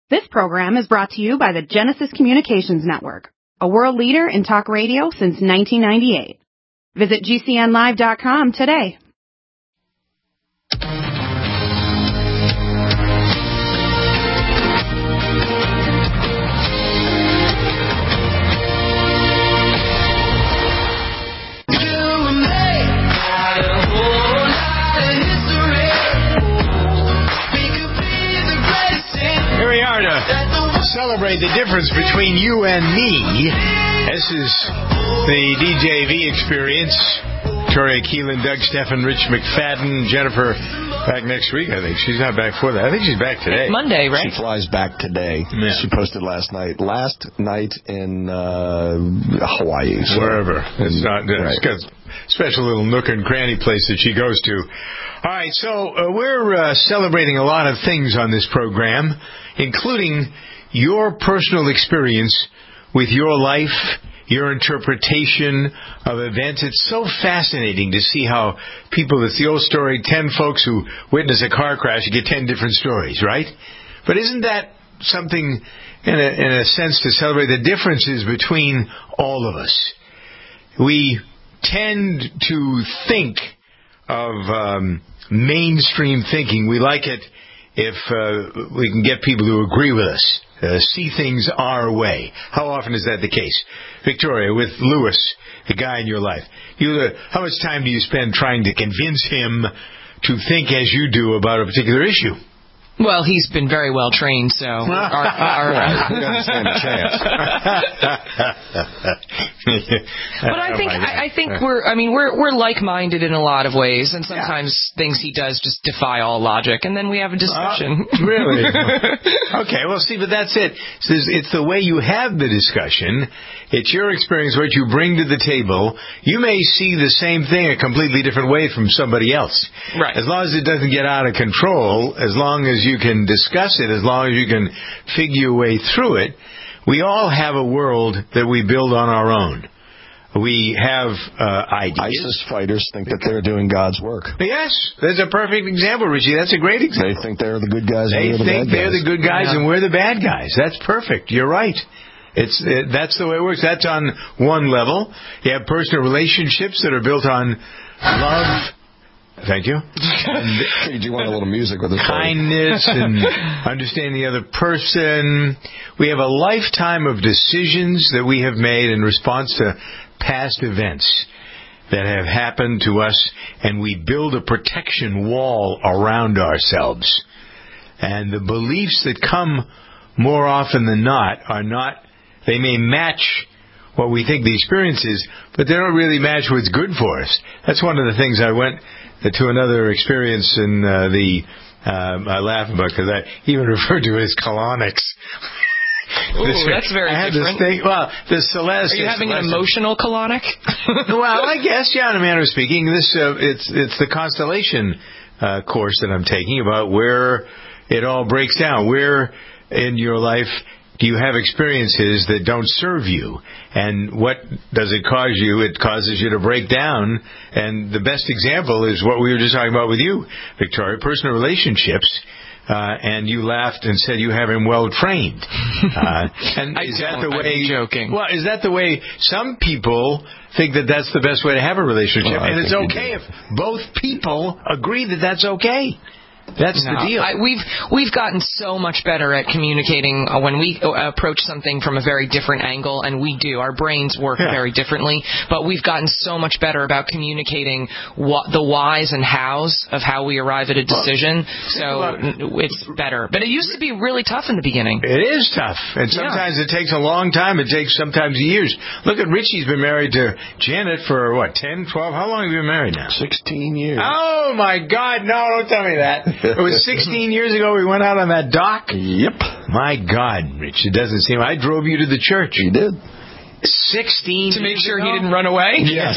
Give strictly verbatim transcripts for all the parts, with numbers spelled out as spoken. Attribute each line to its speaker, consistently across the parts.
Speaker 1: This program is brought to you by the Genesis Communications Network, a world leader in talk radio since nineteen ninety-eight. Visit G C N live dot com today.
Speaker 2: Celebrate the difference between you and me. This is the D J V experience. Victoria Keelan, Doug Steffen, Rich McFadden, Jennifer back next week, I think. She's not back for that. I think she's back today.
Speaker 3: It's Monday, right?
Speaker 4: She flies back today. Yeah. She posted last night. Last night in uh, Hawaii. So.
Speaker 2: Wherever. It's not. Uh, right. It's got a special little nook and cranny place that she goes to. All right, so uh, we're uh, celebrating a lot of things on this program, including your personal experience with your life, your interpretation of events. It's so fascinating to see how people, it's the old story, ten folks who witness a car crash, you get ten different stories, right? But isn't that something, in a, in a sense, to celebrate the differences between all of us? We tend to think of um, mainstream thinking. We like it if uh, we can get people who agree with us. Uh, see things our way. How often is that the case? Victoria, with Lewis, the guy in your life, you, uh, how much time do you spend trying to convince him to think as you do about a particular issue?
Speaker 3: Well, he's been very well trained, so our, our, uh,
Speaker 4: he doesn't stand a chance.
Speaker 3: But I think I, I think we're I mean we're we're like-minded in a lot of ways, and sometimes yeah. things he does just defy all logic, and then we have a discussion.
Speaker 2: Uh, really? Okay. Well, see, but that's it. It's, it's the way you have the discussion. It's your experience, what you bring to the table. You may see the same thing a completely different way from somebody else.
Speaker 3: Right.
Speaker 2: As long as it doesn't get out of control, as long as you can discuss it, as long as you can figure your way through it, we all have a world that we build on our own. We have uh, ideas.
Speaker 4: ISIS fighters think that they're doing God's work.
Speaker 2: Yes, that's a perfect example, Richie. That's a great example.
Speaker 4: They think they're the good guys
Speaker 2: they
Speaker 4: and we're the
Speaker 2: think
Speaker 4: bad
Speaker 2: they're
Speaker 4: guys.
Speaker 2: the good guys
Speaker 3: yeah.
Speaker 2: and we're the bad guys. That's perfect. You're right. It's it, that's the way it works. That's on one level. You have personal relationships that are built on love. Thank you.
Speaker 4: And, do you want a little music with this?
Speaker 2: Kindness and understanding the other person. We have a lifetime of decisions that we have made in response to past events that have happened to us, and we build a protection wall around ourselves. And the beliefs that come more often than not are not, they may match what we think the experience is, but they don't really match what's good for us. That's one of the things I went to another experience in uh, the, um, I laugh about because I even referred to it as colonics.
Speaker 3: Ooh, this, that's very
Speaker 2: I had
Speaker 3: different.
Speaker 2: This thing, well, the Celeste.
Speaker 3: Are you having
Speaker 2: Celeste,
Speaker 3: an emotional colonic?
Speaker 2: Well, I guess, yeah, in a manner of speaking. This uh, it's it's the constellation uh, course that I'm taking about where it all breaks down. Where in your life do you have experiences that don't serve you? And what does it cause you? It causes you to break down. And the best example is what we were just talking about with you, Victoria, personal relationships. Uh, and you laughed and said you have him well trained. Uh, and
Speaker 3: I
Speaker 2: is
Speaker 3: don't,
Speaker 2: that the way?
Speaker 3: I'm joking.
Speaker 2: Well, is that the way some people think that that's the best way to have a relationship?
Speaker 4: Well,
Speaker 2: and it's okay if both people agree that that's okay. That's
Speaker 3: no,
Speaker 2: the deal.
Speaker 3: I, we've we've gotten so much better at communicating uh, when we uh, approach something from a very different angle, and we do. Our brains work yeah. very differently, but we've gotten so much better about communicating what, the whys and hows of how we arrive at a decision. So it's better. But it used to be really tough in the beginning.
Speaker 2: It is tough, and sometimes yeah. it takes a long time. It takes sometimes years. Look at Richie's been married to Janet for, what, ten, twelve? How long have you been married now?
Speaker 4: sixteen years.
Speaker 2: Oh, my God. No, don't tell me that. It was sixteen years ago we went out on that dock?
Speaker 4: Yep.
Speaker 2: My God, Rich, it doesn't seem... I drove you to the church.
Speaker 4: You did.
Speaker 2: sixteen
Speaker 3: To make sure
Speaker 2: ago?
Speaker 3: he didn't run away?
Speaker 2: Yes.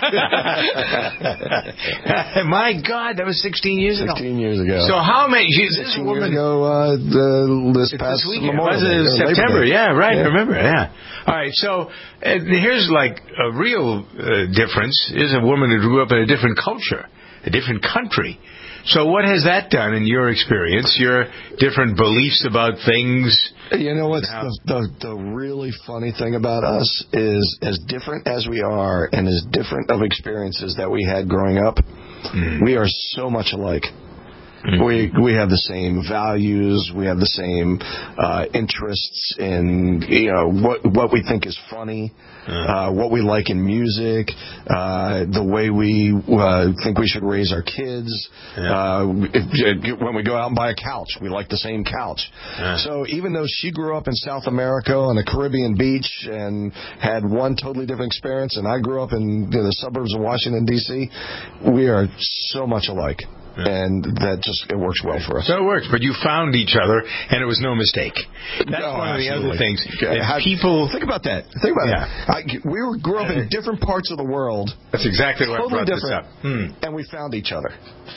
Speaker 2: My God, that was sixteen years ago.
Speaker 4: sixteen years ago.
Speaker 2: So how many... This
Speaker 4: sixteen
Speaker 2: woman,
Speaker 4: years ago, uh, the, this past
Speaker 2: this
Speaker 4: Memorial
Speaker 2: Day. Was it September? Yeah, right,
Speaker 4: yeah.
Speaker 2: I remember, yeah. All right, so uh, here's like a real uh, difference. Is a woman who grew up in a different culture, a different country. So what has that done in your experience, your different beliefs about things?
Speaker 4: You know what's the, the, the really funny thing about us is as different as we are and as different of experiences that we had growing up, mm. we are so much alike. Mm-hmm. We we have the same values. We have the same uh, interests in you know what what we think is funny, uh, uh, what we like in music, uh, the way we uh, think we should raise our kids. Yeah. Uh, if, when we go out and buy a couch, we like the same couch. Yeah. So even though she grew up in South America on a Caribbean beach and had one totally different experience, and I grew up in you know, the suburbs of Washington D C, we are so much alike. Yeah. And that just, it works well for us.
Speaker 2: So it works, but you found each other, and it was no mistake. That's no, one absolutely. of the other things.
Speaker 4: Okay. How, people... Think about that. Think about yeah. that. I, we were, grew up in different parts of the world.
Speaker 2: That's exactly what
Speaker 4: totally
Speaker 2: brought
Speaker 4: different,
Speaker 2: this up. Hmm.
Speaker 4: And we found each other.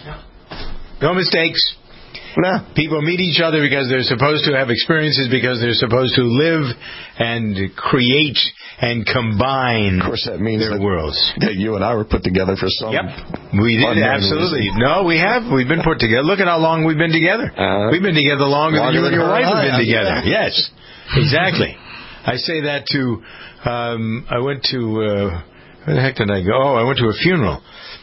Speaker 2: No mistakes.
Speaker 4: No.
Speaker 2: People meet each other because they're supposed to have experiences, because they're supposed to live and create and combine
Speaker 4: of course, that means
Speaker 2: their
Speaker 4: that,
Speaker 2: worlds.
Speaker 4: That you and I were put together for some.
Speaker 2: Yep, we did, absolutely. Reason. No, we have. We've been put together. Look at how long we've been together. Uh, we've been together longer, longer than you and your wife have been together. Yeah. Yes, exactly. I say that to, um, I went to, uh, where the heck did I go? Oh, I went to a funeral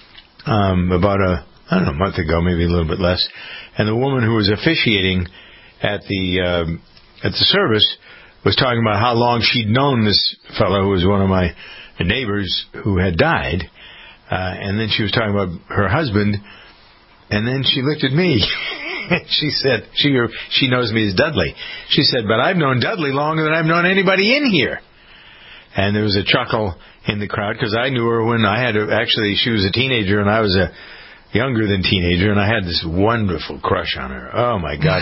Speaker 2: um, about a, I don't know, a month ago, maybe a little bit less. And the woman who was officiating at the um, at the service was talking about how long she'd known this fellow who was one of my neighbors who had died. Uh, and then she was talking about her husband. And then she looked at me. She said, she she knows me as Dudley. She said, but I've known Dudley longer than I've known anybody in here. And there was a chuckle in the crowd because I knew her when I had, a, actually, she was a teenager and I was a younger than teenager, and I had this wonderful crush on her. Oh, my God.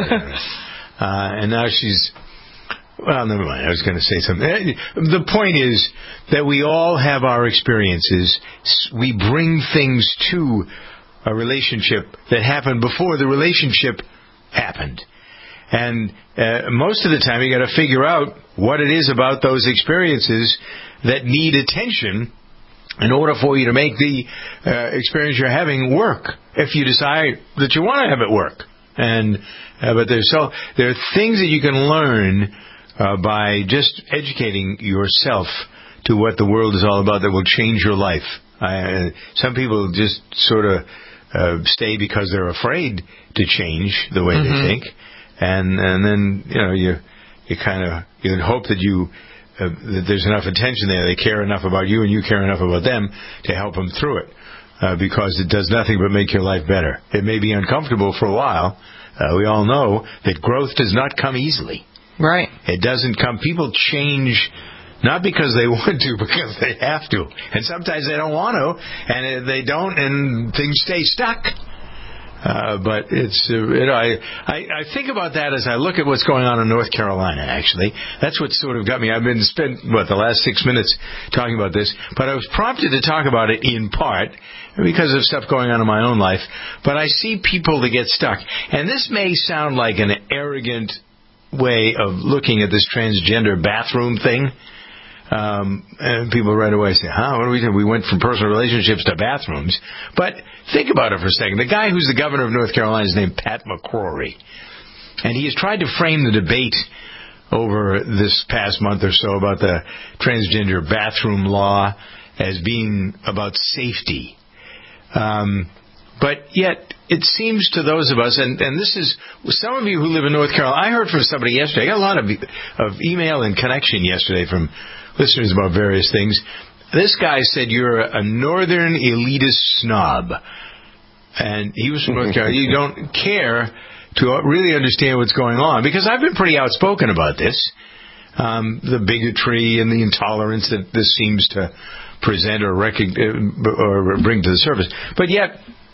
Speaker 2: uh, and now she's... Well, never mind. I was going to say something. The point is that we all have our experiences. We bring things to a relationship that happened before the relationship happened. And uh, most of the time, you got to figure out what it is about those experiences that need attention in order for you to make the uh, experience you're having work. If you decide that you want to have it work, and uh, but there's so there are things that you can learn. Uh, by just educating yourself to what the world is all about that will change your life. Uh, some people just sort of uh, stay because they're afraid to change the way mm-hmm. they think, and and then you know you you kind of you hope that you uh, that there's enough attention there. They care enough about you, and you care enough about them to help them through it, uh, because it does nothing but make your life better. It may be uncomfortable for a while. Uh, we all know that growth does not come easily.
Speaker 3: Right.
Speaker 2: It doesn't come. People change not because they want to, because they have to. And sometimes they don't want to, and they don't, and things stay stuck. Uh, but it's, uh, you know, I, I, I think about that as I look at what's going on in North Carolina, actually. That's what sort of got me. I've been spent, what, the last six minutes talking about this. But I was prompted to talk about it in part because of stuff going on in my own life. But I see people that get stuck. And this may sound like an arrogant way of looking at this transgender bathroom thing. Um, and people right away say, huh, what do we do? We went from personal relationships to bathrooms. But think about it for a second. The guy who's the governor of North Carolina is named Pat McCrory. And he has tried to frame the debate over this past month or so about the transgender bathroom law as being about safety. Um, but yet, it seems to those of us, and, and this is, some of you who live in North Carolina, I heard from somebody yesterday, I got a lot of, of email and connection yesterday from listeners about various things. This guy said you're a northern elitist snob. And he was from North Carolina. You don't care to really understand what's going on. Because I've been pretty outspoken about this. Um, the bigotry and the intolerance that this seems to present or, recog- or bring to the surface. But yet,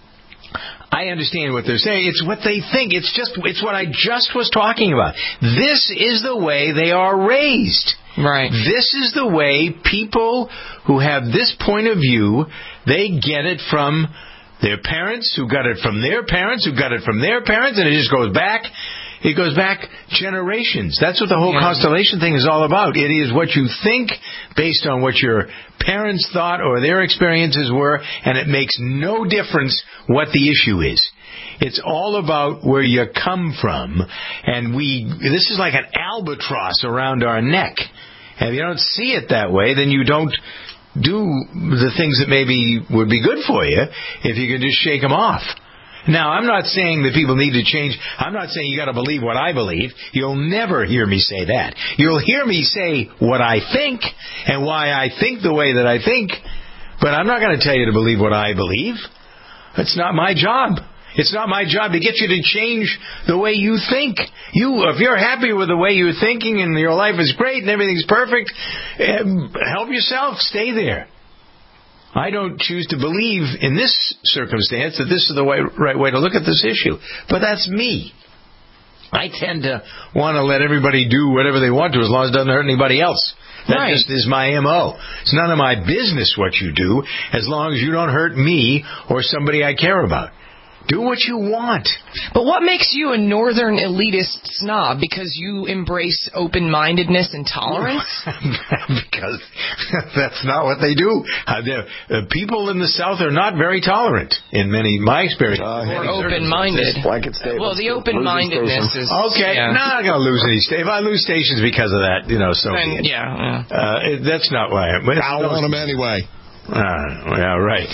Speaker 2: I understand what they're saying. It's what they think. It's just, it's what I just was talking about. This is the way they are raised.
Speaker 3: Right.
Speaker 2: This is the way people who have this point of view, they get it from their parents, who got it from their parents, who got it from their parents, and it just goes back. It goes back generations. That's what the whole yeah. constellation thing is all about. It is what you think based on what your parents thought or their experiences were, and it makes no difference what the issue is. It's all about where you come from. And we, this is like an albatross around our neck. And if you don't see it that way, then you don't do the things that maybe would be good for you if you can just shake them off. Now, I'm not saying that people need to change. I'm not saying you got to believe what I believe. You'll never hear me say that. You'll hear me say what I think and why I think the way that I think, but I'm not going to tell you to believe what I believe. It's not my job. It's not my job to get you to change the way you think. You, if you're happy with the way you're thinking and your life is great and everything's perfect, help yourself. Stay there. I don't choose to believe in this circumstance that this is the way, right way to look at this issue. But that's me. I tend to want to let everybody do whatever they want to as long as it doesn't hurt anybody else. That right. just is my M O. It's none of my business what you do as long as you don't hurt me or somebody I care about. Do what you want.
Speaker 3: But what makes you a northern elitist snob? Because you embrace open-mindedness and tolerance?
Speaker 2: Because that's not what they do. Uh, uh, people in the South are not very tolerant in many, my experience. Uh,
Speaker 3: or open-minded. Well, the open-mindedness is...
Speaker 2: Okay, yeah. No, I'm not going to lose any stations. If I lose stations because of that, you know, so
Speaker 3: then, yeah, yeah.
Speaker 2: Uh, it, that's not why I'm...
Speaker 4: I don't want them anyway.
Speaker 2: Uh, yeah, right.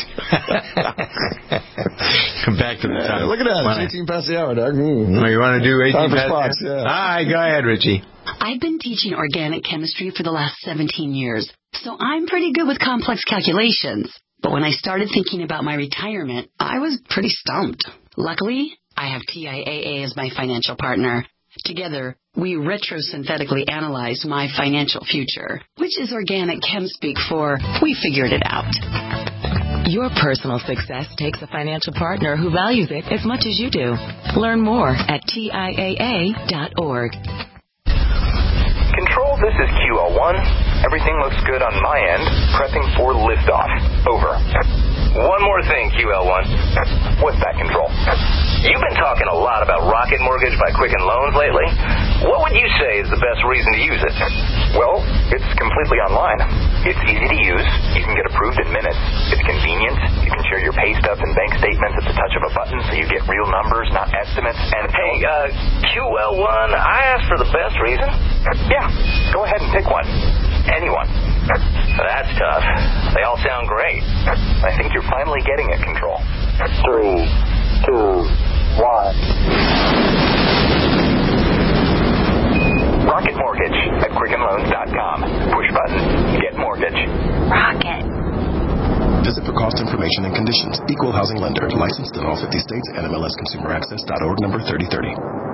Speaker 2: Come back to the time.
Speaker 4: Look at that. It's eighteen past the hour, Doug. Mm-hmm.
Speaker 2: Oh, you want to do eighteen past the hour?
Speaker 4: Yeah.
Speaker 2: All right, go ahead, Richie.
Speaker 5: I've been teaching organic chemistry for the last seventeen years, so I'm pretty good with complex calculations. But when I started thinking about my retirement, I was pretty stumped. Luckily, I have T I A A as my financial partner. Together, we retrosynthetically analyze my financial future, which is organic chem speak for we figured it out.
Speaker 6: Your personal success takes a financial partner who values it as much as you do. Learn more at T I A A dot org.
Speaker 7: Control, this is Q L one. Everything looks good on my end. Prepping for liftoff. Over. One more thing, Q L one. What's that, Control? You've been talking a lot about Rocket Mortgage by Quicken Loans lately. What would you say is the best reason to use it? Well, it's completely online. It's easy to use. You can get approved in minutes. It's convenient. You can share your pay stubs and bank statements at the touch of a button so you get real numbers, not estimates. And hey, uh, Q L one, I asked for the best reason. Yeah, go ahead and pick one. Anyone. That's tough. They all sound great. I think you're finally getting it, Control. Three, two, one. Rocket Mortgage at Quicken Loans dot com. Push button. Get mortgage.
Speaker 5: Rocket.
Speaker 8: Visit for cost information and conditions. Equal housing lender. Licensed in all fifty states. N M L S Consumer Access dot org number thirty thirty.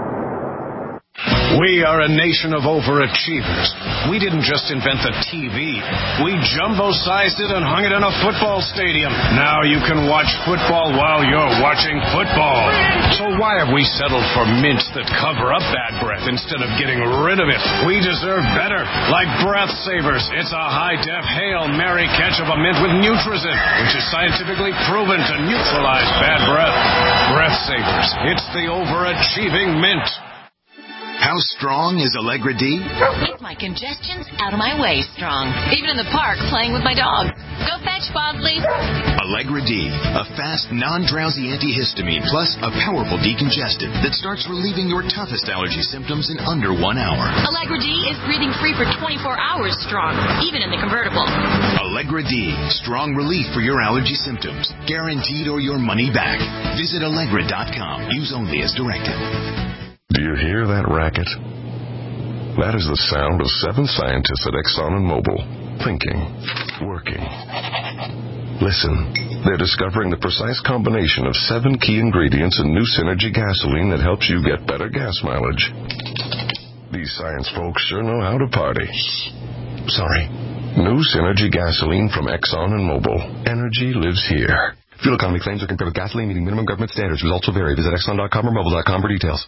Speaker 9: We are a nation of overachievers. We didn't just invent the T V. We jumbo-sized it and hung it in a football stadium. Now you can watch football while you're watching football. So why have we settled for mints that cover up bad breath instead of getting rid of it? We deserve better. Like Breath Savers. It's a high-def Hail Mary catch of a mint with Nutrizin, which is scientifically proven to neutralize bad breath. Breath Savers. It's the overachieving mint.
Speaker 10: How strong is Allegra D?
Speaker 11: It's my congestion's out of my way strong. Even in the park playing with my dog. Go fetch, Bosley.
Speaker 10: Allegra D, a fast, non-drowsy antihistamine plus a powerful decongestant that starts relieving your toughest allergy symptoms in under one hour.
Speaker 11: Allegra D is breathing free for twenty-four hours strong, even in the convertible.
Speaker 10: Allegra D, strong relief for your allergy symptoms. Guaranteed or your money back. Visit Allegra dot com. Use only as directed.
Speaker 12: Do you hear that racket? That is the sound of seven scientists at Exxon and Mobil, thinking, working. Listen, they're discovering the precise combination of seven key ingredients in new Synergy gasoline that helps you get better gas mileage. These science folks sure know how to party. Sorry. New Synergy gasoline from Exxon and Mobil. Energy lives here. Fuel economy claims are compared with gasoline meeting minimum government standards. Results will vary. Visit Exxon dot com or Mobil dot com for details.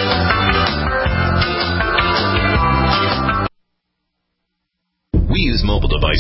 Speaker 10: We use mobile devices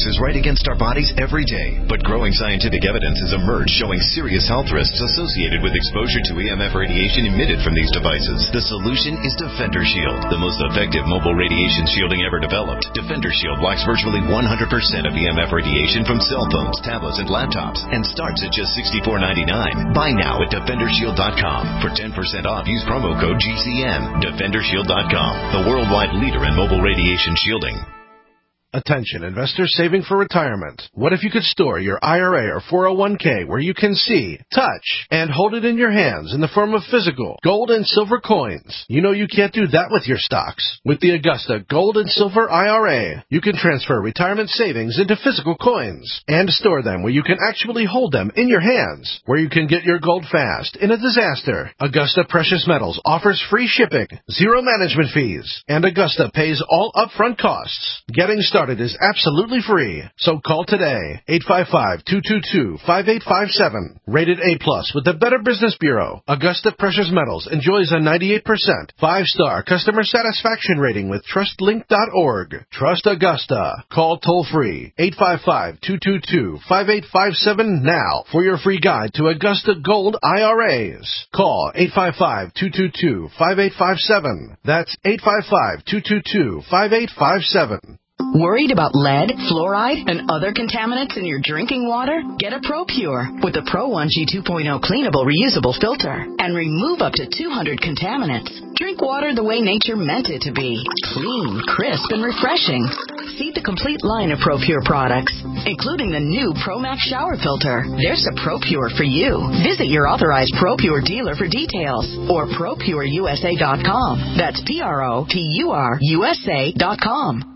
Speaker 10: is right against our bodies every day, but growing scientific evidence has emerged showing serious health risks associated with exposure to E M F radiation emitted from these devices. The solution is Defender Shield, the most effective mobile radiation shielding ever developed. Defender Shield blocks virtually one hundred percent of E M F radiation from cell phones, tablets, and laptops, and starts at just sixty-four ninety-nine. Buy now at defender shield dot com. For ten percent off, use promo code G C N. defender shield dot com, the worldwide leader in mobile radiation shielding.
Speaker 13: Attention, investors saving for retirement. What if you could store your I R A or four oh one k where you can see, touch, and hold it in your hands in the form of physical gold and silver coins? You know you can't do that with your stocks. With the Augusta Gold and Silver I R A, you can transfer retirement savings into physical coins and store them where you can actually hold them in your hands, where you can get your gold fast in a disaster. Augusta Precious Metals offers free shipping, zero management fees, and Augusta pays all upfront costs. Getting started is absolutely free. So call today, eight five five, two two two, five eight five seven. Rated A plus with the Better Business Bureau, Augusta Precious Metals enjoys a ninety-eight percent five-star customer satisfaction rating with trust link dot org. Trust Augusta. Call toll-free, eight five five, two two two, five eight five seven now for your free guide to Augusta Gold I R As. Call eight five five, two two two, five eight five seven. That's eight five five, two two two, five eight five seven.
Speaker 5: Worried about lead, fluoride, and other contaminants in your drinking water? Get a ProPure with the Pro one G two point oh cleanable reusable filter and remove up to two hundred contaminants. Drink water the way nature meant it to be. Clean, crisp, and refreshing. See the complete line of ProPure products, including the new ProMax shower filter. There's a ProPure for you. Visit your authorized ProPure dealer for details or pro pure U S A dot com. That's P R O P U R U S A dot com.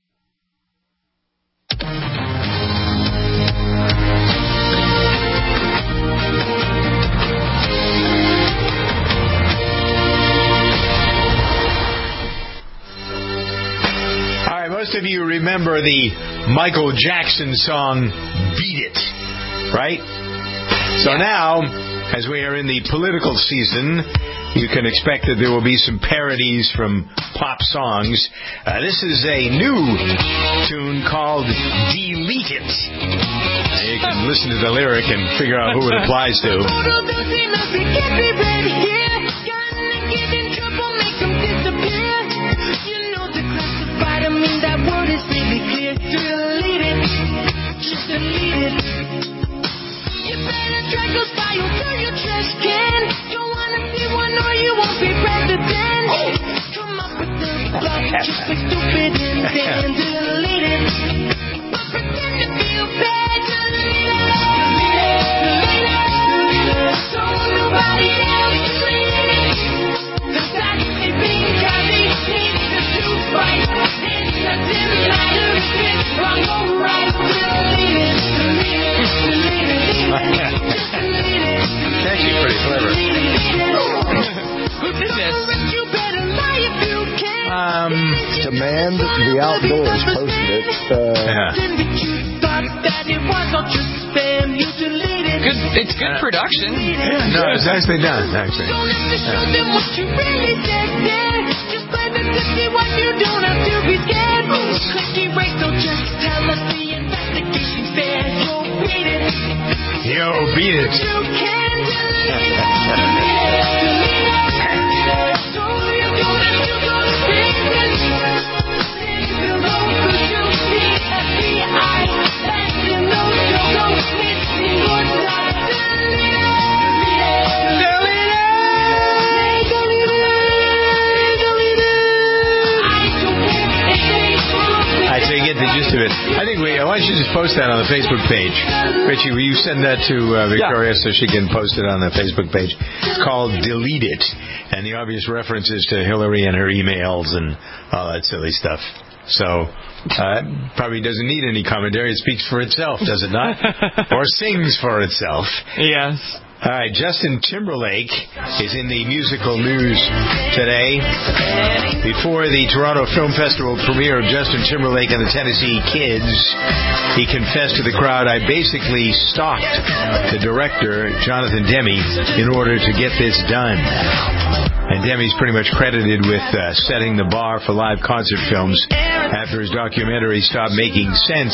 Speaker 2: Most of you remember the Michael Jackson song, Beat It, right? So yeah. Now, as we are in the political season, you can expect that there will be some parodies from pop songs. Uh, this is a new tune called Delete It. Now you can listen to the lyric and figure out who it applies to.
Speaker 14: That word is really clear. Delete it. Just delete it. You better drag those files to your trash can. Don't wanna see one or you won't be president. Come up with the bluff, just be stupid and then delete it. But pretend to feel bad. Delete it. Delete it. Delete it. So nobody else delete it. The fact they being Cosby needs to do right.
Speaker 2: Actually pretty clever.
Speaker 3: Who did this?
Speaker 2: Um,
Speaker 4: Demand the Outdoors posted it. Uh,
Speaker 2: yeah.
Speaker 3: Good, it's good production.
Speaker 2: Yeah, no, it's nicely done, actually. Yeah.
Speaker 14: What you don't have to be scared. Clicky rate, so just tell us the investigation fair. Yo, beat it.
Speaker 2: Yo, beat it.
Speaker 14: You can delete it. Delete it. So you don't have to go to business. The road could you see F B I. Let you know you don't miss me. Good night. Delete it. Delete it.
Speaker 2: Alright, so you get the gist of it. I think we, why don't you just post that on the Facebook page? Richie, will you send that to uh, Victoria yeah. so she can post it on the Facebook page? It's called Delete It. And the obvious references to Hillary and her emails and all that silly stuff. So, uh, probably doesn't need any commentary. It speaks for itself, does it not? Or sings for itself.
Speaker 3: Yes.
Speaker 2: All right, Justin Timberlake is in the musical news today. Before the Toronto Film Festival premiere of Justin Timberlake and the Tennessee Kids, he confessed to the crowd, I basically stalked the director, Jonathan Demme, in order to get this done. And Demi's pretty much credited with uh, setting the bar for live concert films after his documentary stopped making sense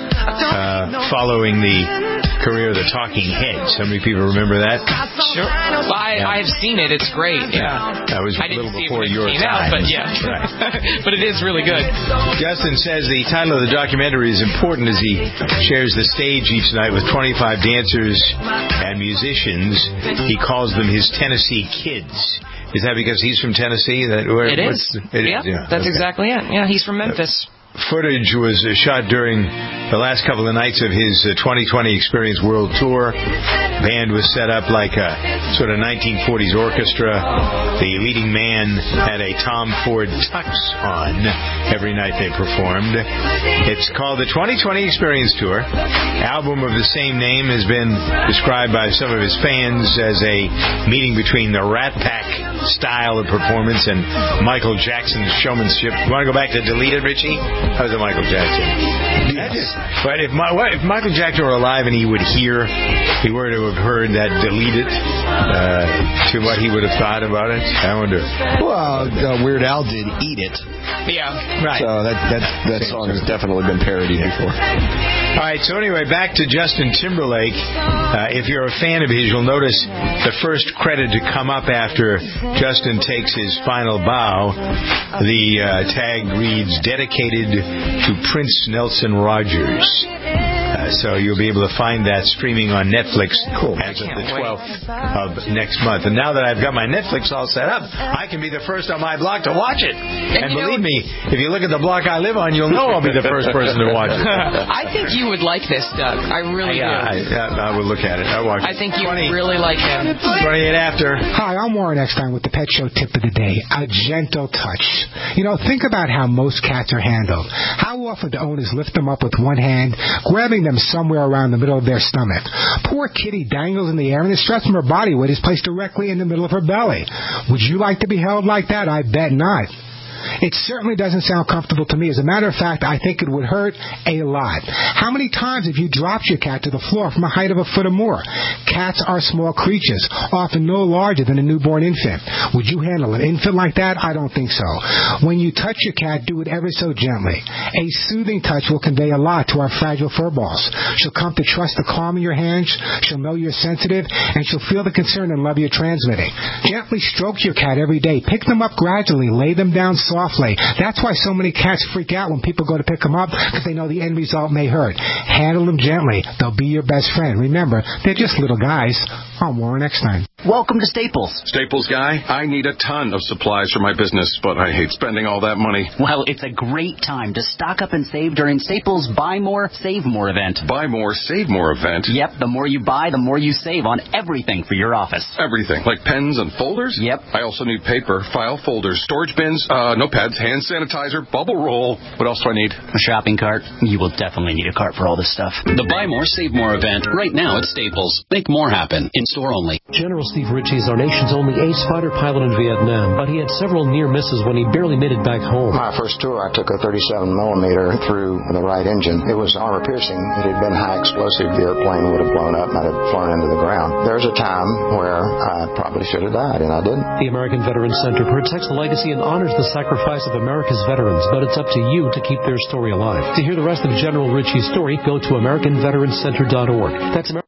Speaker 2: uh, following the career of the Talking Heads. How many people remember that?
Speaker 3: Sure. Well, I,
Speaker 2: yeah.
Speaker 3: I've seen it. It's great. Yeah.
Speaker 2: That was a
Speaker 3: I didn't
Speaker 2: little
Speaker 3: see
Speaker 2: before
Speaker 3: it when
Speaker 2: your
Speaker 3: it came
Speaker 2: time.
Speaker 3: out, but yeah.
Speaker 2: Right.
Speaker 3: But it is really good.
Speaker 2: Justin says the title of the documentary is important as he shares the stage each night with twenty-five dancers and musicians. He calls them his Tennessee kids. Is that because he's from Tennessee? That where,
Speaker 3: It is.
Speaker 2: It
Speaker 3: yeah,
Speaker 2: is. Yeah,
Speaker 3: that's
Speaker 2: okay.
Speaker 3: exactly it. Yeah, he's from Memphis.
Speaker 2: Footage was uh, shot during the last couple of nights of his uh, twenty twenty Experience World Tour. Band was set up like a sort of nineteen forties orchestra. The leading man had a Tom Ford tux on every night they performed. It's called the twenty twenty Experience Tour. Album of the same name has been described by some of his fans as a meeting between the Rat Pack style of performance and Michael Jackson's showmanship. You want to go back to Delete It, Richie? How's it, Michael Jackson? Yes. But if, my, if Michael Jackson were alive and he would hear, he were to have heard that Delete It, uh, to what he would have thought about it, I wonder.
Speaker 4: Well, uh, Weird Al did Eat It.
Speaker 3: Yeah.
Speaker 2: Right.
Speaker 4: So that that, that song has definitely been parodied yeah. before.
Speaker 2: All right, so anyway, back to Justin Timberlake. Uh, if you're a fan of his, you'll notice the first credit to come up after Justin takes his final bow. The uh, tag reads, dedicated to Prince Nelson Rogers. Uh, so you'll be able to find that streaming on Netflix cool. as of the twelfth of next month. And now that I've got my Netflix all set up, I can be the first on my block to watch it. And, and believe know, me, if you look at the block I live on, you'll know I'll be the first person to watch it.
Speaker 3: I think you would like this, Doug. I really
Speaker 2: I,
Speaker 3: do.
Speaker 2: I, I, I will look at it. I'll watch it.
Speaker 3: I think you would really like him.
Speaker 2: twenty-eight after.
Speaker 15: Hi, I'm Warren Eckstein with the Pet Show Tip of the Day. A gentle touch. You know, think about how most cats are handled. How often do owners lift them up with one hand, grabbing them somewhere around the middle of their stomach? Poor kitty dangles in the air and the stress from her body weight is placed directly in the middle of her belly. Would you like to be held like that? I bet not. It certainly doesn't sound comfortable to me. As a matter of fact, I think it would hurt a lot. How many times have you dropped your cat to the floor from a height of a foot or more? Cats are small creatures, often no larger than a newborn infant. Would you handle an infant like that? I don't think so. When you touch your cat, do it ever so gently. A soothing touch will convey a lot to our fragile fur balls. She'll come to trust the calm in your hands. She'll know you're sensitive, and she'll feel the concern and love you're transmitting. Gently stroke your cat every day. Pick them up gradually. Lay them down softly. That's why so many cats freak out when people go to pick them up, because they know the end result may hurt. Handle them gently. They'll be your best friend. Remember, they're just little guys. I'm Warren Eckstein.
Speaker 16: Welcome to Staples.
Speaker 17: Staples guy, I need a ton of supplies for my business, but I hate spending all that money.
Speaker 16: Well, it's a great time to stock up and save during Staples' Buy More, Save More event.
Speaker 17: Buy More, Save More event?
Speaker 16: Yep, the more you buy, the more you save on everything for your office.
Speaker 17: Everything? Like pens and folders?
Speaker 16: Yep.
Speaker 17: I also need paper, file folders, storage bins, uh, notepads, hand sanitizer, bubble roll. What else do I need?
Speaker 16: A shopping cart. You will definitely need a cart for all this stuff.
Speaker 18: The Buy More, Save More event right now at Staples. Make more happen. In store only.
Speaker 19: General Steve Ritchie is our nation's only ace fighter pilot in Vietnam, but he had several near misses when he barely made it back home.
Speaker 20: My first tour, I took a thirty-seven millimeter through the right engine. It was armor piercing. It had been high explosive. The airplane would have blown up and I'd have flown into the ground. There was a time where I probably should have died, and I didn't.
Speaker 19: The American Veterans Center protects the legacy and honors the sacrifice of America's veterans, but it's up to you to keep their story alive. To hear the rest of General Ritchie's story, go to American Veterans Center dot org. That's American.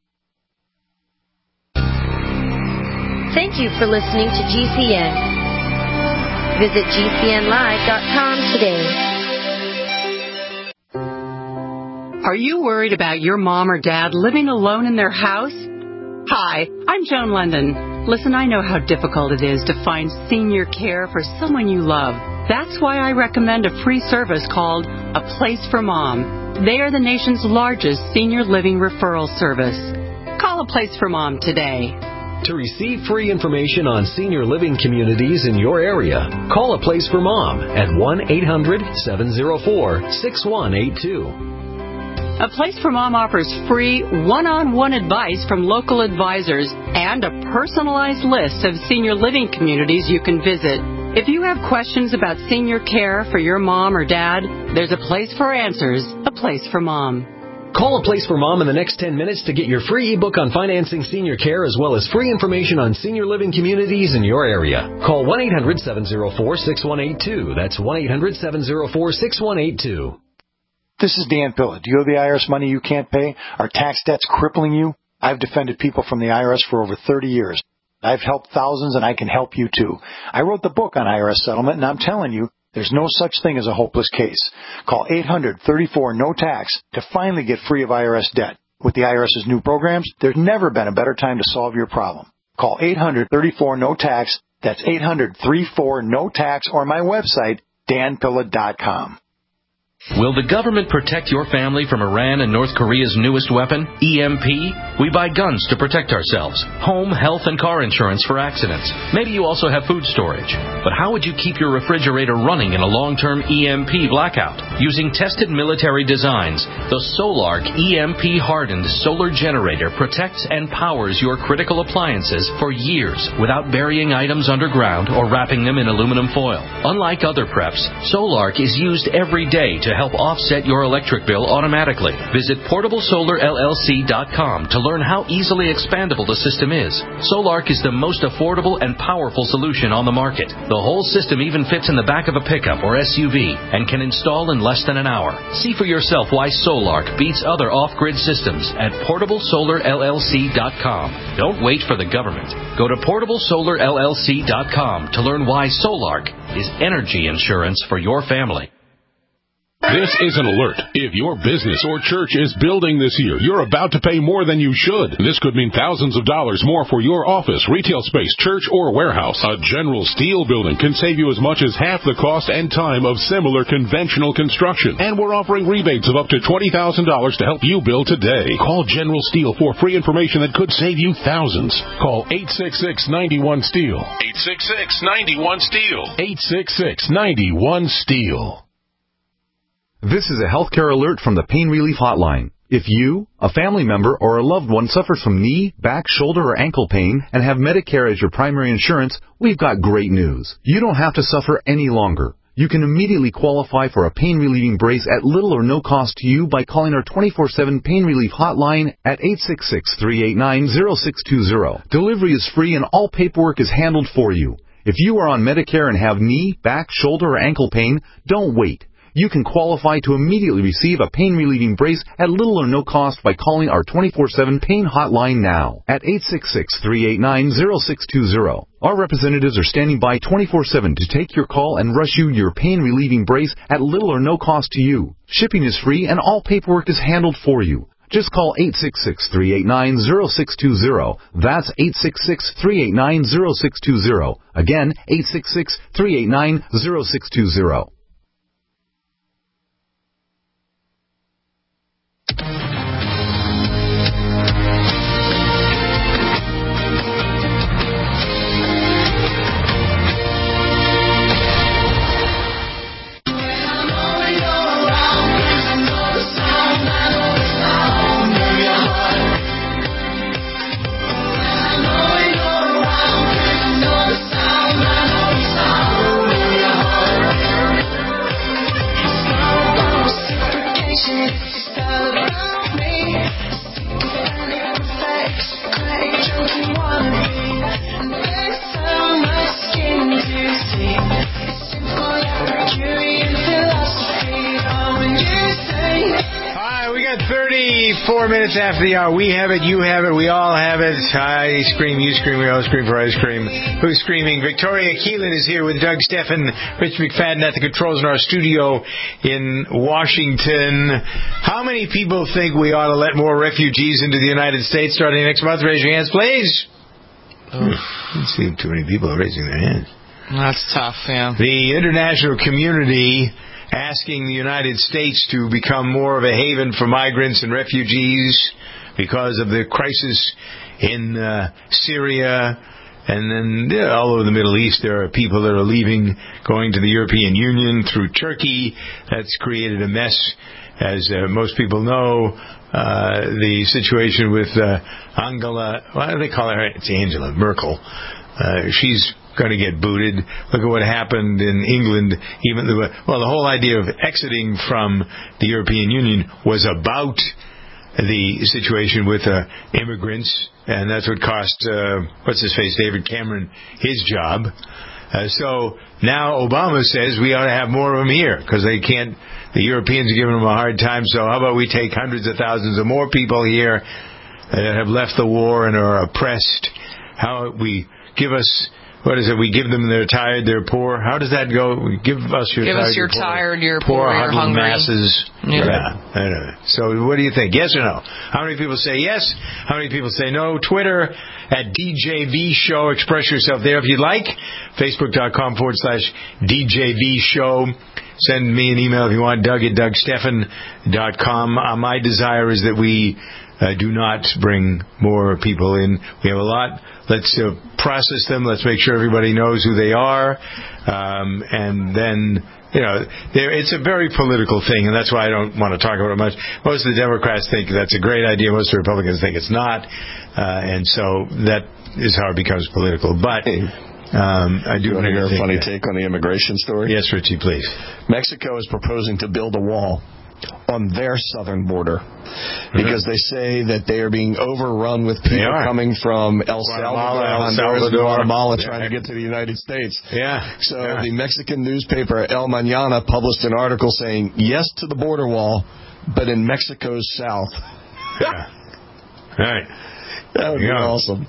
Speaker 21: Thank you for listening to G C N. Visit G C N live dot com today.
Speaker 22: Are you worried about your mom or dad living alone in their house? Hi, I'm Joan London. Listen, I know how difficult it is to find senior care for someone you love. That's why I recommend a free service called A Place for Mom. They are the nation's largest senior living referral service. Call A Place for Mom today.
Speaker 23: To receive free information on senior living communities in your area, call A Place for Mom at one eight hundred seven oh four six one eight two.
Speaker 22: A Place for Mom offers free one-on-one advice from local advisors and a personalized list of senior living communities you can visit. If you have questions about senior care for your mom or dad, there's a place for answers, A Place for Mom.
Speaker 23: Call A Place for Mom in the next ten minutes to get your free ebook on financing senior care as well as free information on senior living communities in your area. Call one eight hundred seven oh four six one eight two. That's one eight hundred seven oh four six one eight two.
Speaker 1: This is Dan Pilla. Do you owe the I R S money you can't pay? Are tax debts crippling you? I've defended people from the I R S for over thirty years. I've helped thousands, and I can help you too. I wrote the book on I R S settlement, and I'm telling you, there's no such thing as a hopeless case. Call eight hundred thirty-four no tax to finally get free of I R S debt. With the IRS's new programs, there's never been a better time to solve your problem. Call eight hundred thirty-four no tax. That's eight hundred thirty-four no tax, or my website, dan pilla dot com.
Speaker 6: Will the government protect your family from Iran and North Korea's newest weapon, E M P? We buy guns to protect ourselves, home, health, and car insurance for accidents. Maybe you also have food storage. But how would you keep your refrigerator running in a long-term E M P blackout? Using tested military designs, the Solark E M P-hardened solar generator protects and powers your critical appliances for years without burying items underground or wrapping them in aluminum foil. Unlike other preps, Solark is used every day to help offset your electric bill automatically. Visit portable solar L L C dot com to learn how easily expandable the system is. Solark is the most affordable and powerful solution on the market. The whole system even fits in the back of a pickup or S U V and can install in less than an hour. See for yourself why Solark beats other off-grid systems at portable solar L L C dot com. Don't wait for the government. Go to portable solar L L C dot com to learn why Solark is energy insurance for your family.
Speaker 7: This is an alert. If your business or church is building this year, you're about to pay more than you should. This could mean thousands of dollars more for your office, retail space, church, or warehouse. A General Steel building can save you as much as half the cost and time of similar conventional construction. And we're offering rebates of up to twenty thousand dollars to help you build today. Call General Steel for free information that could save you thousands. Call eight six six, nine one, STEEL. eight six six, nine one, STEEL. eight six six, nine one, STEEL.
Speaker 24: This is a healthcare alert from the Pain Relief Hotline. If you, a family member, or a loved one suffers from knee, back, shoulder, or ankle pain and have Medicare as your primary insurance, we've got great news. You don't have to suffer any longer. You can immediately qualify for a pain-relieving brace at little or no cost to you by calling our twenty-four seven Pain Relief Hotline at eight six six, three eight nine, zero six two zero. Delivery is free and all paperwork is handled for you. If you are on Medicare and have knee, back, shoulder, or ankle pain, don't wait. You can qualify to immediately receive a pain-relieving brace at little or no cost by calling our twenty-four seven Pain Hotline now at eight six six, three eight nine, zero six two zero. Our representatives are standing by twenty-four seven to take your call and rush you your pain-relieving brace at little or no cost to you. Shipping is free and all paperwork is handled for you. Just call eight six six, three eight nine, zero six two zero. That's eight six six, three eight nine, zero six two zero. Again, eight six six, three eight nine, zero six two zero.
Speaker 2: Four minutes after the hour, we have it, you have it, we all have it. I scream, you scream, we all scream for ice cream. Who's screaming? Victoria Keelan is here with Doug Steffen, Rich McFadden at the controls in our studio in Washington. How many people think we ought to let more refugees into the United States starting next month? Raise your hands, please. Oh, I don't see too many people raising their hands.
Speaker 3: That's tough, yeah.
Speaker 2: The international community asking the United States to become more of a haven for migrants and refugees because of the crisis in uh, Syria. And then yeah, all over the Middle East, there are people that are leaving, going to the European Union through Turkey. That's created a mess. As uh, most people know, uh, the situation with uh, Angela, why do they call her? It's Angela Merkel. Uh, she's going to get booted. Look at what happened in England. Even the, well, the whole idea of exiting from the European Union was about the situation with uh, immigrants, and that's what cost, uh, what's his face, David Cameron, his job. Uh, so now Obama says we ought to have more of them here because they can't, the Europeans are giving them a hard time, so how about we take hundreds of thousands of more people here that have left the war and are oppressed? How we give us, what is it, we give them, they're tired, they're poor. How does that go? Give us your
Speaker 3: give
Speaker 2: tired,
Speaker 3: us your
Speaker 2: you're
Speaker 3: tired, you're
Speaker 2: poor,
Speaker 3: poor, you're hungry.
Speaker 2: masses.
Speaker 3: Yeah.
Speaker 2: Yeah. I don't know. So what do you think? Yes or no? How many people say yes? How many people say no? Twitter at D J V Show. Express yourself there if you'd like. Facebook.com forward slash DJV Show. Send me an email if you want. Doug at Doug Stephan dot com. Uh, my desire is that we uh, do not bring more people in. We have a lot. Let's uh, process them. Let's make sure everybody knows who they are. Um, and then, you know, it's a very political thing, and that's why I don't want to talk about it much. Most of the Democrats think that's a great idea. Most of the Republicans think it's not. Uh, and so that is how it becomes political. But um, I do
Speaker 4: want to hear a funny
Speaker 2: that.
Speaker 4: take on the immigration story?
Speaker 2: Yes, Richie, please.
Speaker 4: Mexico is proposing to build a wall on their southern border because they say that they are being overrun with people coming from El Salvador,
Speaker 2: El
Speaker 4: Honduras,
Speaker 2: Salvador.
Speaker 4: Guatemala,
Speaker 2: Yeah.
Speaker 4: trying to get to the United States.
Speaker 2: Yeah.
Speaker 4: So
Speaker 2: yeah.
Speaker 4: the Mexican newspaper El Mañana published an article saying yes to the border wall, but in Mexico's south.
Speaker 2: Yeah. Right.
Speaker 4: That would be
Speaker 2: Yeah.
Speaker 4: awesome.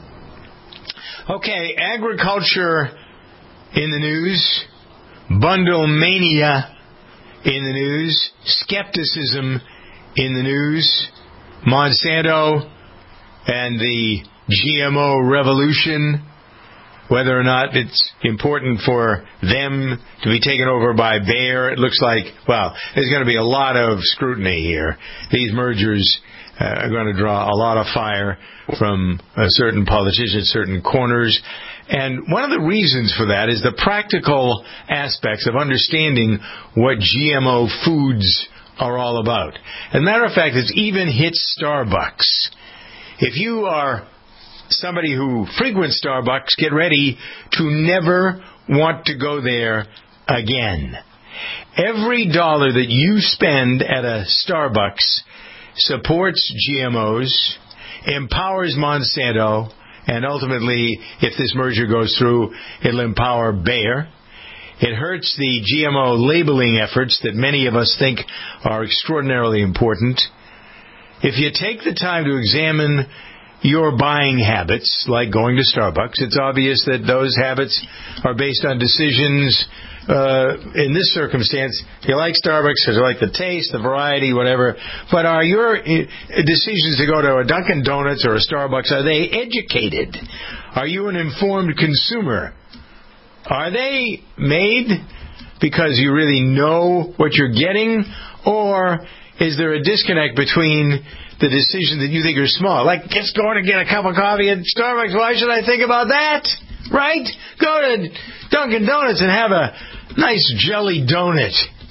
Speaker 2: Okay, agriculture in the news, bundle mania in the news, skepticism in the news, Monsanto and the G M O revolution, whether or not it's important for them to be taken over by Bayer. It looks like, well, there's going to be a lot of scrutiny here. These mergers uh, are going to draw a lot of fire from uh, certain politicians, certain corners. And one of the reasons for that is the practical aspects of understanding what G M O foods are all about. As a matter of fact, it's even hit Starbucks. If you are somebody who frequents Starbucks, get ready to never want to go there again. Every dollar that you spend at a Starbucks supports G M Os, empowers Monsanto, and ultimately, if this merger goes through, it'll empower Bayer. It hurts the G M O labeling efforts that many of us think are extraordinarily important. If you take the time to examine your buying habits, like going to Starbucks, it's obvious that those habits are based on decisions. Uh, in this circumstance, you like Starbucks because you like the taste, the variety, whatever. But are your uh, decisions to go to a Dunkin' Donuts or a Starbucks, are they educated? Are you an informed consumer? Are they made because you really know what you're getting? Or is there a disconnect between the decisions that you think are small? Like, just going to get a cup of coffee at Starbucks, why should I think about that? Right? Go to Dunkin' Donuts and have a nice jelly donut.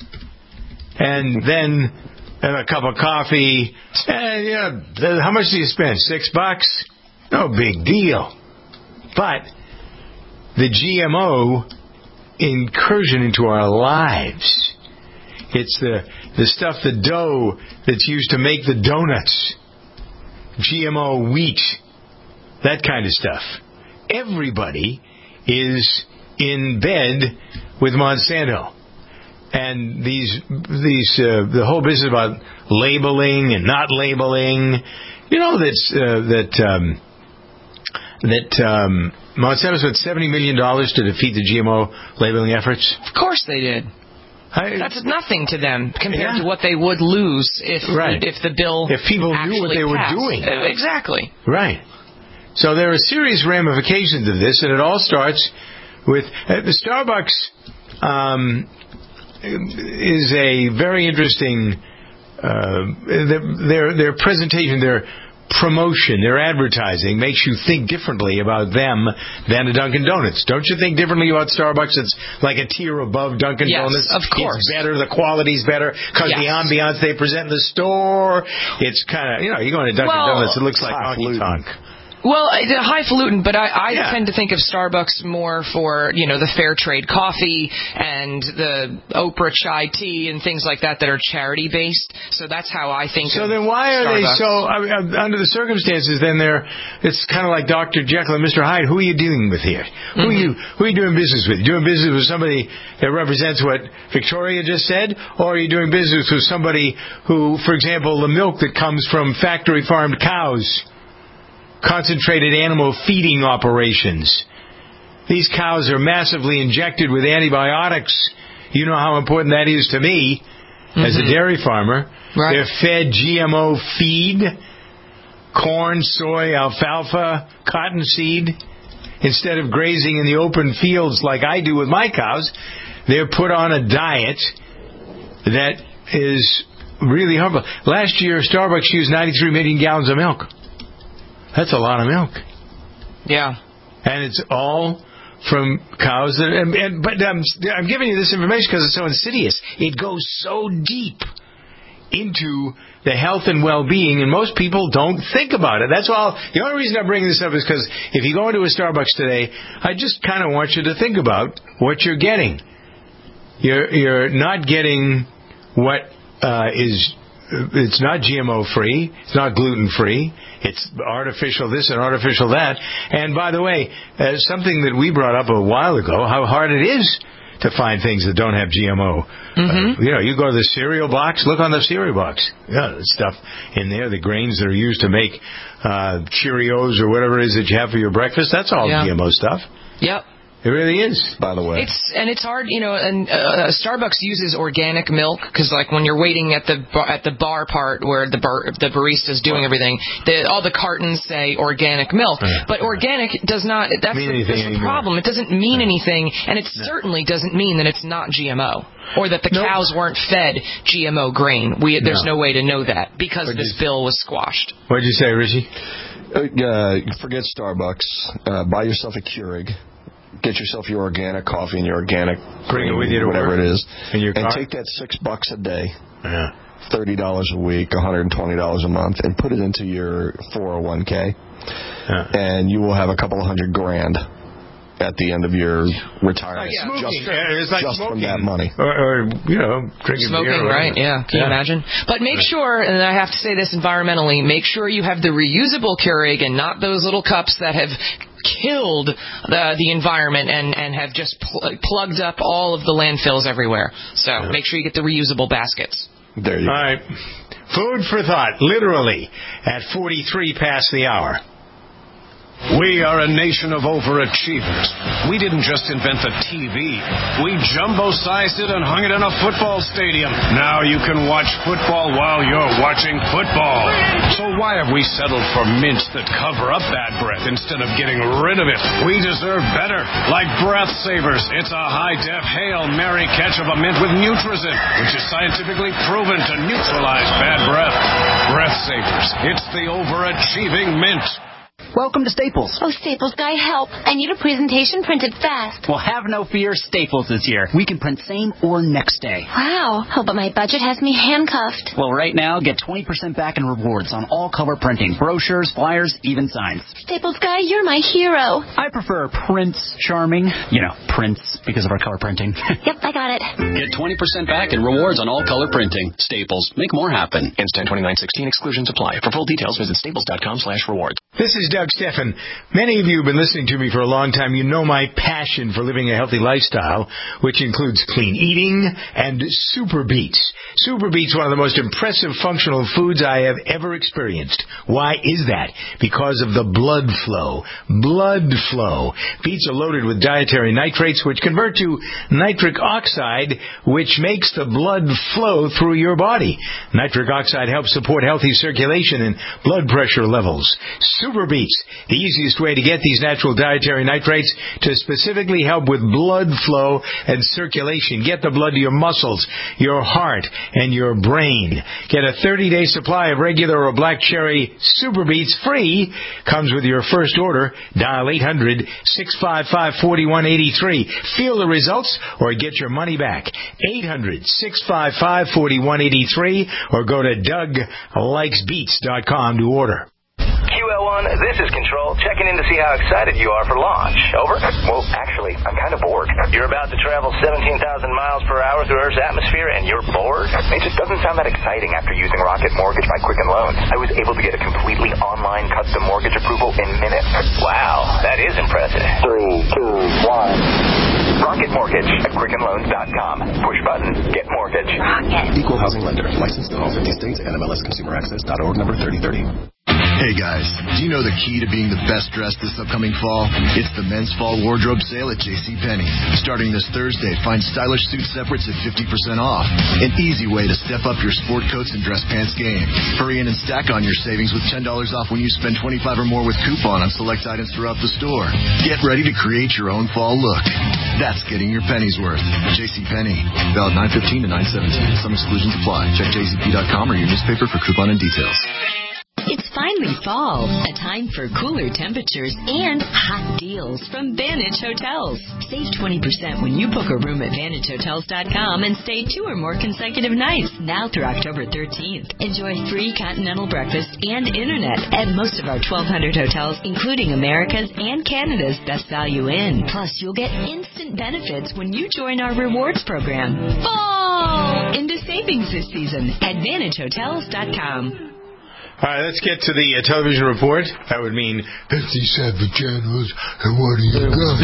Speaker 2: And then have a cup of coffee. And, you know, how much do you spend? Six bucks? No big deal. But the G M O incursion into our lives, it's the, the stuff, the dough that's used to make the donuts. G M O wheat. That kind of stuff. Everybody is in bed with Monsanto. And these, these, uh, the whole business about labeling and not labeling, you know, that's, uh, that, um, that, um, Monsanto spent seventy million dollars to defeat the G M O labeling efforts?
Speaker 3: Of course they did.
Speaker 2: I,
Speaker 3: That's nothing to them compared
Speaker 2: yeah.
Speaker 3: to what they would lose if
Speaker 2: right.
Speaker 3: if the bill
Speaker 2: if people knew what they
Speaker 3: passed.
Speaker 2: were doing.
Speaker 3: Uh, exactly.
Speaker 2: Right. So there are serious ramifications of this, and it all starts with uh, the Starbucks um, is a very interesting uh, their their presentation, their promotion, their advertising makes you think differently about them than a Dunkin' Donuts. Don't you think differently about Starbucks? It's like a tier above Dunkin'
Speaker 3: yes,
Speaker 2: Donuts.
Speaker 3: Of course.
Speaker 2: It's better, the quality's better, because
Speaker 3: yes.
Speaker 2: the ambiance they present in the store, it's kind of, you know, you go into Dunkin'
Speaker 3: well,
Speaker 2: Donuts, it looks like honky tonk.
Speaker 3: Well, uh, highfalutin, but I, I
Speaker 2: Yeah.
Speaker 3: tend to think of Starbucks more for, you know, the fair trade coffee and the Oprah chai tea and things like that that are charity-based. So that's how I think
Speaker 2: So
Speaker 3: of
Speaker 2: then why are
Speaker 3: Starbucks.
Speaker 2: they so, I mean, under the circumstances, then they're, it's kind of like Doctor Jekyll and Mister Hyde. Who are you dealing with here?
Speaker 3: Mm-hmm.
Speaker 2: Who are you, who are you doing business with? You doing business with somebody that represents what Victoria just said? Or are you doing business with somebody who, for example, the milk that comes from factory farmed cows, concentrated animal feeding operations. These cows are massively injected with antibiotics. You know how important that is to me mm-hmm. as a dairy farmer.
Speaker 3: Right.
Speaker 2: They're fed G M O feed, corn, soy, alfalfa, cottonseed. Instead of grazing in the open fields like I do with my cows, they're put on a diet that is really harmful. Last year, Starbucks used ninety-three million gallons of milk. That's a lot of milk.
Speaker 3: Yeah.
Speaker 2: And it's all from cows. That, and, and, but I'm, I'm giving you this information because it's so insidious. It goes so deep into the health and well-being, and most people don't think about it. That's all. The only reason I'm bringing this up is because if you go into a Starbucks today, I just kind of want you to think about what you're getting. You're, you're not getting what uh, is... It's not G M O free. It's not gluten free. It's artificial this and artificial that. And by the way, uh, something that we brought up a while ago, how hard it is to find things that don't have G M O.
Speaker 3: Mm-hmm.
Speaker 2: Uh, you know, you go to the cereal box, look on the cereal box. Yeah, the stuff in there, the grains that are used to make uh, Cheerios or whatever it is that you have for your breakfast, that's all
Speaker 3: yeah.
Speaker 2: G M O stuff.
Speaker 3: Yep.
Speaker 2: It really is, by the way.
Speaker 3: It's and it's hard, you know. And uh, Starbucks uses organic milk because, like, when you're waiting at the bar, at the bar part where the bar, the barista's doing everything, the, all the cartons say organic milk. But organic does not. That's,
Speaker 2: mean
Speaker 3: the,
Speaker 2: anything
Speaker 3: that's the
Speaker 2: anymore.
Speaker 3: problem. It doesn't mean anything, and it
Speaker 2: No.
Speaker 3: certainly doesn't mean that it's not G M O or that the
Speaker 2: Nope.
Speaker 3: cows weren't fed G M O grain. We there's
Speaker 2: No.
Speaker 3: no way to know that because
Speaker 2: What'd
Speaker 3: this
Speaker 2: you-
Speaker 3: bill was squashed.
Speaker 2: What'd you say, Richie?
Speaker 4: Uh, forget Starbucks. Uh, buy yourself a Keurig. Get yourself your organic coffee and your organic
Speaker 2: Bring it
Speaker 4: cream,
Speaker 2: with you to
Speaker 4: whatever
Speaker 2: work.
Speaker 4: it is,
Speaker 2: In your
Speaker 4: and
Speaker 2: car?
Speaker 4: take that six bucks a day,
Speaker 2: Yeah.
Speaker 4: thirty dollars a week, one hundred and twenty dollars a month, and put it into your four oh one k,
Speaker 2: Yeah.
Speaker 4: and you will have a couple of hundred grand at the end of your retirement.
Speaker 2: It's like
Speaker 4: just
Speaker 2: smoking. Yeah, it's like
Speaker 4: just
Speaker 2: smoking.
Speaker 4: from that money.
Speaker 2: Or, or you know, drinking
Speaker 3: Smoking,
Speaker 2: beer or
Speaker 3: right?
Speaker 2: whatever.
Speaker 3: Yeah. Can you imagine? But make sure, and I have to say this environmentally, make sure you have the reusable Keurig and not those little cups that have killed the the environment and, and have just pl- plugged up all of the landfills everywhere. So
Speaker 2: Yeah.
Speaker 3: make sure you get the reusable baskets.
Speaker 4: There you
Speaker 2: All
Speaker 4: go.
Speaker 2: right. Food for thought, literally, at forty-three past the hour.
Speaker 8: We are a nation of overachievers. We didn't just invent the T V. We jumbo-sized it and hung it in a football stadium. Now you can watch football while you're watching football. So why have we settled for mints that cover up bad breath instead of getting rid of it? We deserve better. Like Breath Savers, it's a high-def Hail Mary catch of a mint with Nutrizin, which is scientifically proven to neutralize bad breath. Breath Savers, it's the overachieving mint.
Speaker 16: Welcome to Staples.
Speaker 21: Oh, Staples guy, help. I need a presentation printed fast.
Speaker 16: Well, have no fear. Staples is here. We can print same or next day.
Speaker 21: Wow. Oh, but my budget has me handcuffed.
Speaker 16: Well, right now, get twenty percent back in rewards on all color printing. Brochures, flyers, even signs.
Speaker 21: Staples guy, you're my hero.
Speaker 16: I prefer Prince Charming. You know, Prince, because of our color printing.
Speaker 21: Yep, I got it.
Speaker 18: Get twenty percent back in rewards on all color printing. Staples. Make more happen.
Speaker 9: Instant twenty-nine sixteen exclusions apply. For full details, visit staples.com slash rewards.
Speaker 2: This is Doug Steffen. Many of you have been listening to me for a long time. You know my passion for living a healthy lifestyle, which includes clean eating and Super Beets. Super Beets, one of the most impressive functional foods I have ever experienced. Why is that? Because of the blood flow. Blood flow. Beets are loaded with dietary nitrates, which convert to nitric oxide, which makes the blood flow through your body. Nitric oxide helps support healthy circulation and blood pressure levels. Super Beets, the easiest way to get these natural dietary nitrates to specifically help with blood flow and circulation. Get the blood to your muscles, your heart, and your brain. Get a thirty-day supply of regular or black cherry Super Beets free. Comes with your first order. Dial eight hundred, six five five, four one eight three. Feel the results or get your money back. eight hundred, six five five, four one eight three or go to doug likes beets dot com to order.
Speaker 11: Q
Speaker 10: L one, this is Control, checking in to see how excited you are for launch. Over?
Speaker 11: Well, actually, I'm kind of bored.
Speaker 10: You're about to travel seventeen thousand miles per hour through Earth's atmosphere, and you're bored?
Speaker 11: It just doesn't sound that exciting after using Rocket Mortgage by Quicken Loans. I was able to get a completely online custom mortgage approval in minutes.
Speaker 10: Wow, that is impressive.
Speaker 11: Three, two, one. Rocket Mortgage at Quicken Loans dot com. Push button, get mortgage.
Speaker 21: Rocket.
Speaker 12: Equal housing lender. Licensed in all fifty states. N M L S Consumer Access dot org number thirty thirty.
Speaker 13: Hey guys, do you know the key to being the best dressed this upcoming fall? It's the men's fall wardrobe sale at JCPenney. Starting this Thursday, find stylish suit separates at fifty percent off. An easy way to step up your sport coats and dress pants game. Hurry in and stack on your savings with ten dollars off when you spend twenty-five dollars or more with coupon on select items throughout the store. Get ready to create your own fall look. That's getting your pennies worth. JCPenney. Valid nine fifteen to nine seventeen. Some exclusions apply. Check J C P dot com or your newspaper for coupon and details.
Speaker 25: It's finally fall, a time for cooler temperatures and hot deals from Vantage Hotels. Save twenty percent when you book a room at Vantage Hotels dot com and stay two or more consecutive nights now through October thirteenth. Enjoy free continental breakfast and internet at most of our twelve hundred hotels, including America's and Canada's Best Value Inn. Plus, you'll get instant benefits when you join our rewards program. Fall into savings this season at Vantage Hotels dot com.
Speaker 2: All right, let's get to the uh, television report. That would mean fifty-seven channels, and what do you got?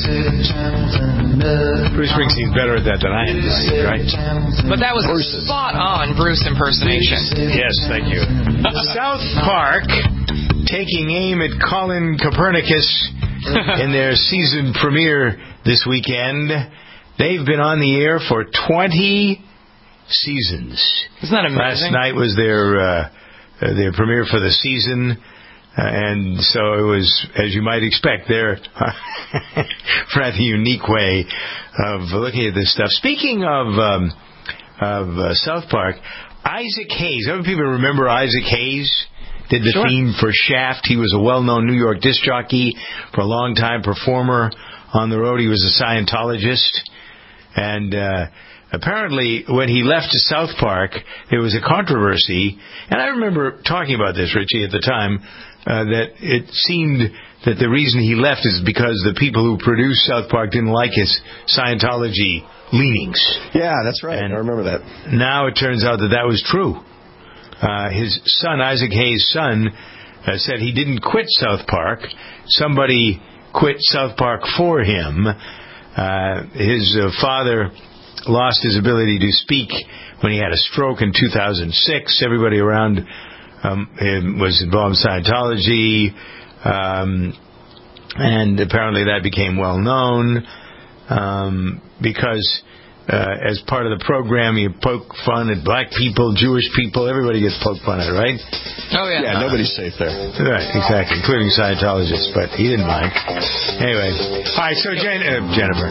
Speaker 2: Bruce Springsteen's better at that than I am, right?
Speaker 3: But that was a spot-on Bruce impersonation.
Speaker 2: Yes, thank you. South Park taking aim at Colin Copernicus in their season premiere this weekend. They've been on the air for twenty seasons.
Speaker 3: Isn't that amazing?
Speaker 2: Last night was their... Uh, Uh, their premiere for the season, uh, and so it was, as you might expect, their rather unique way of looking at this stuff. Speaking of um, of uh, South Park, Isaac Hayes. Other people remember Isaac Hayes? Did the sure. theme for Shaft. He was a well-known New York disc jockey for a long time, performer on the road. He was a Scientologist, and uh, apparently, when he left South Park, there was a controversy, and I remember talking about this, Richie, at the time, uh, that it seemed that the reason he left is because the people who produced South Park didn't like his Scientology leanings.
Speaker 4: Yeah, that's right.
Speaker 2: And
Speaker 4: I remember that.
Speaker 2: Now it turns out that that was true. Uh, his son, Isaac Hayes' son, uh, said he didn't quit South Park. Somebody quit South Park for him. Uh, his uh, father... lost his ability to speak when he had a stroke in two thousand six. Everybody around um, him was involved in Scientology, um, and apparently that became well known um, because uh, as part of the program, you poke fun at black people, Jewish people. Everybody gets poked fun at, right?
Speaker 3: Oh, yeah.
Speaker 4: Yeah, nobody's safe there.
Speaker 2: Right, exactly, including Scientologists, but he didn't mind. Anyway, all right, so Jen, uh, Jennifer.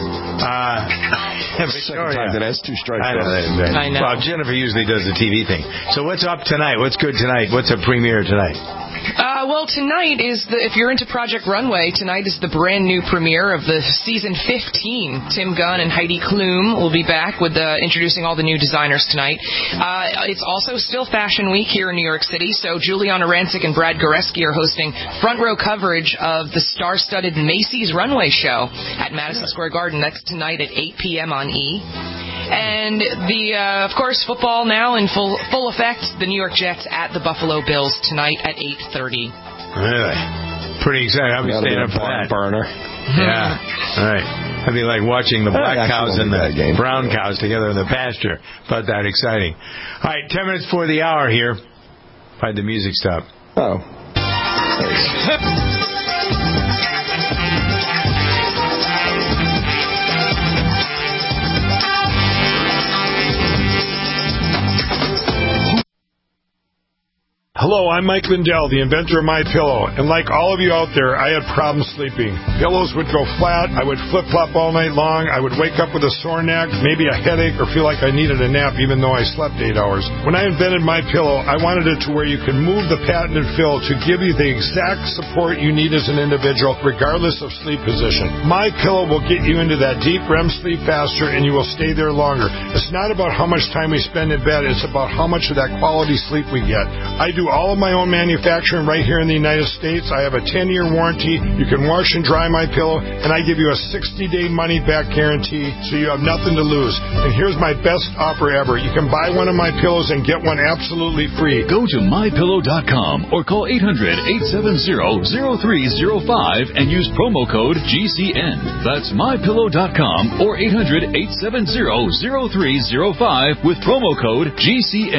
Speaker 2: Uh,
Speaker 4: Second time that has two strikes.
Speaker 2: I know, that,
Speaker 3: I know.
Speaker 2: Well, Jennifer usually does the T V thing. So what's up tonight? What's good tonight? What's a premiere tonight?
Speaker 3: Uh, well, tonight is the, if you're into Project Runway, tonight is the brand new premiere of the season fifteen. Tim Gunn and Heidi Klum will be back with the, introducing all the new designers tonight. Uh, it's also still Fashion Week here in New York City, so Juliana Rancic and Brad Goreski are hosting front row coverage of the star-studded Macy's Runway Show at Madison Square Garden. That's tonight at eight p.m. on E! And the, uh, of course, football now in full full effect. The New York Jets at the Buffalo Bills tonight at eight thirty.
Speaker 2: Really? Pretty exciting. I'll be staying up for that.
Speaker 4: Burner.
Speaker 2: Yeah. All right. I'd be like watching the black cows and the brown cows together in the pasture. About that exciting. All right, ten minutes for the hour here. Why'd the music stop?
Speaker 4: Oh.
Speaker 26: Hello, I'm Mike Lindell, the inventor of MyPillow, and like all of you out there, I had problems sleeping. Pillows would go flat, I would flip-flop all night long, I would wake up with a sore neck, maybe a headache, or feel like I needed a nap even though I slept eight hours. When I invented MyPillow, I wanted it to where you could move the patented fill to give you the exact support you need as an individual, regardless of sleep position. MyPillow will get you into that deep R E M sleep faster, and you will stay there longer. It's not about how much time we spend in bed, it's about how much of that quality sleep we get. I do all all of my own manufacturing right here in the United States. I have a ten-year warranty. You can wash and dry my pillow, and I give you a sixty-day money-back guarantee, so you have nothing to lose. And here's my best offer ever. You can buy one of my pillows and get one absolutely free.
Speaker 5: Go to my pillow dot com or call eight hundred, eight seven zero, zero three zero five and use promo code G C N. That's my pillow dot com or eight hundred, eight seven zero, zero three zero five with promo code G C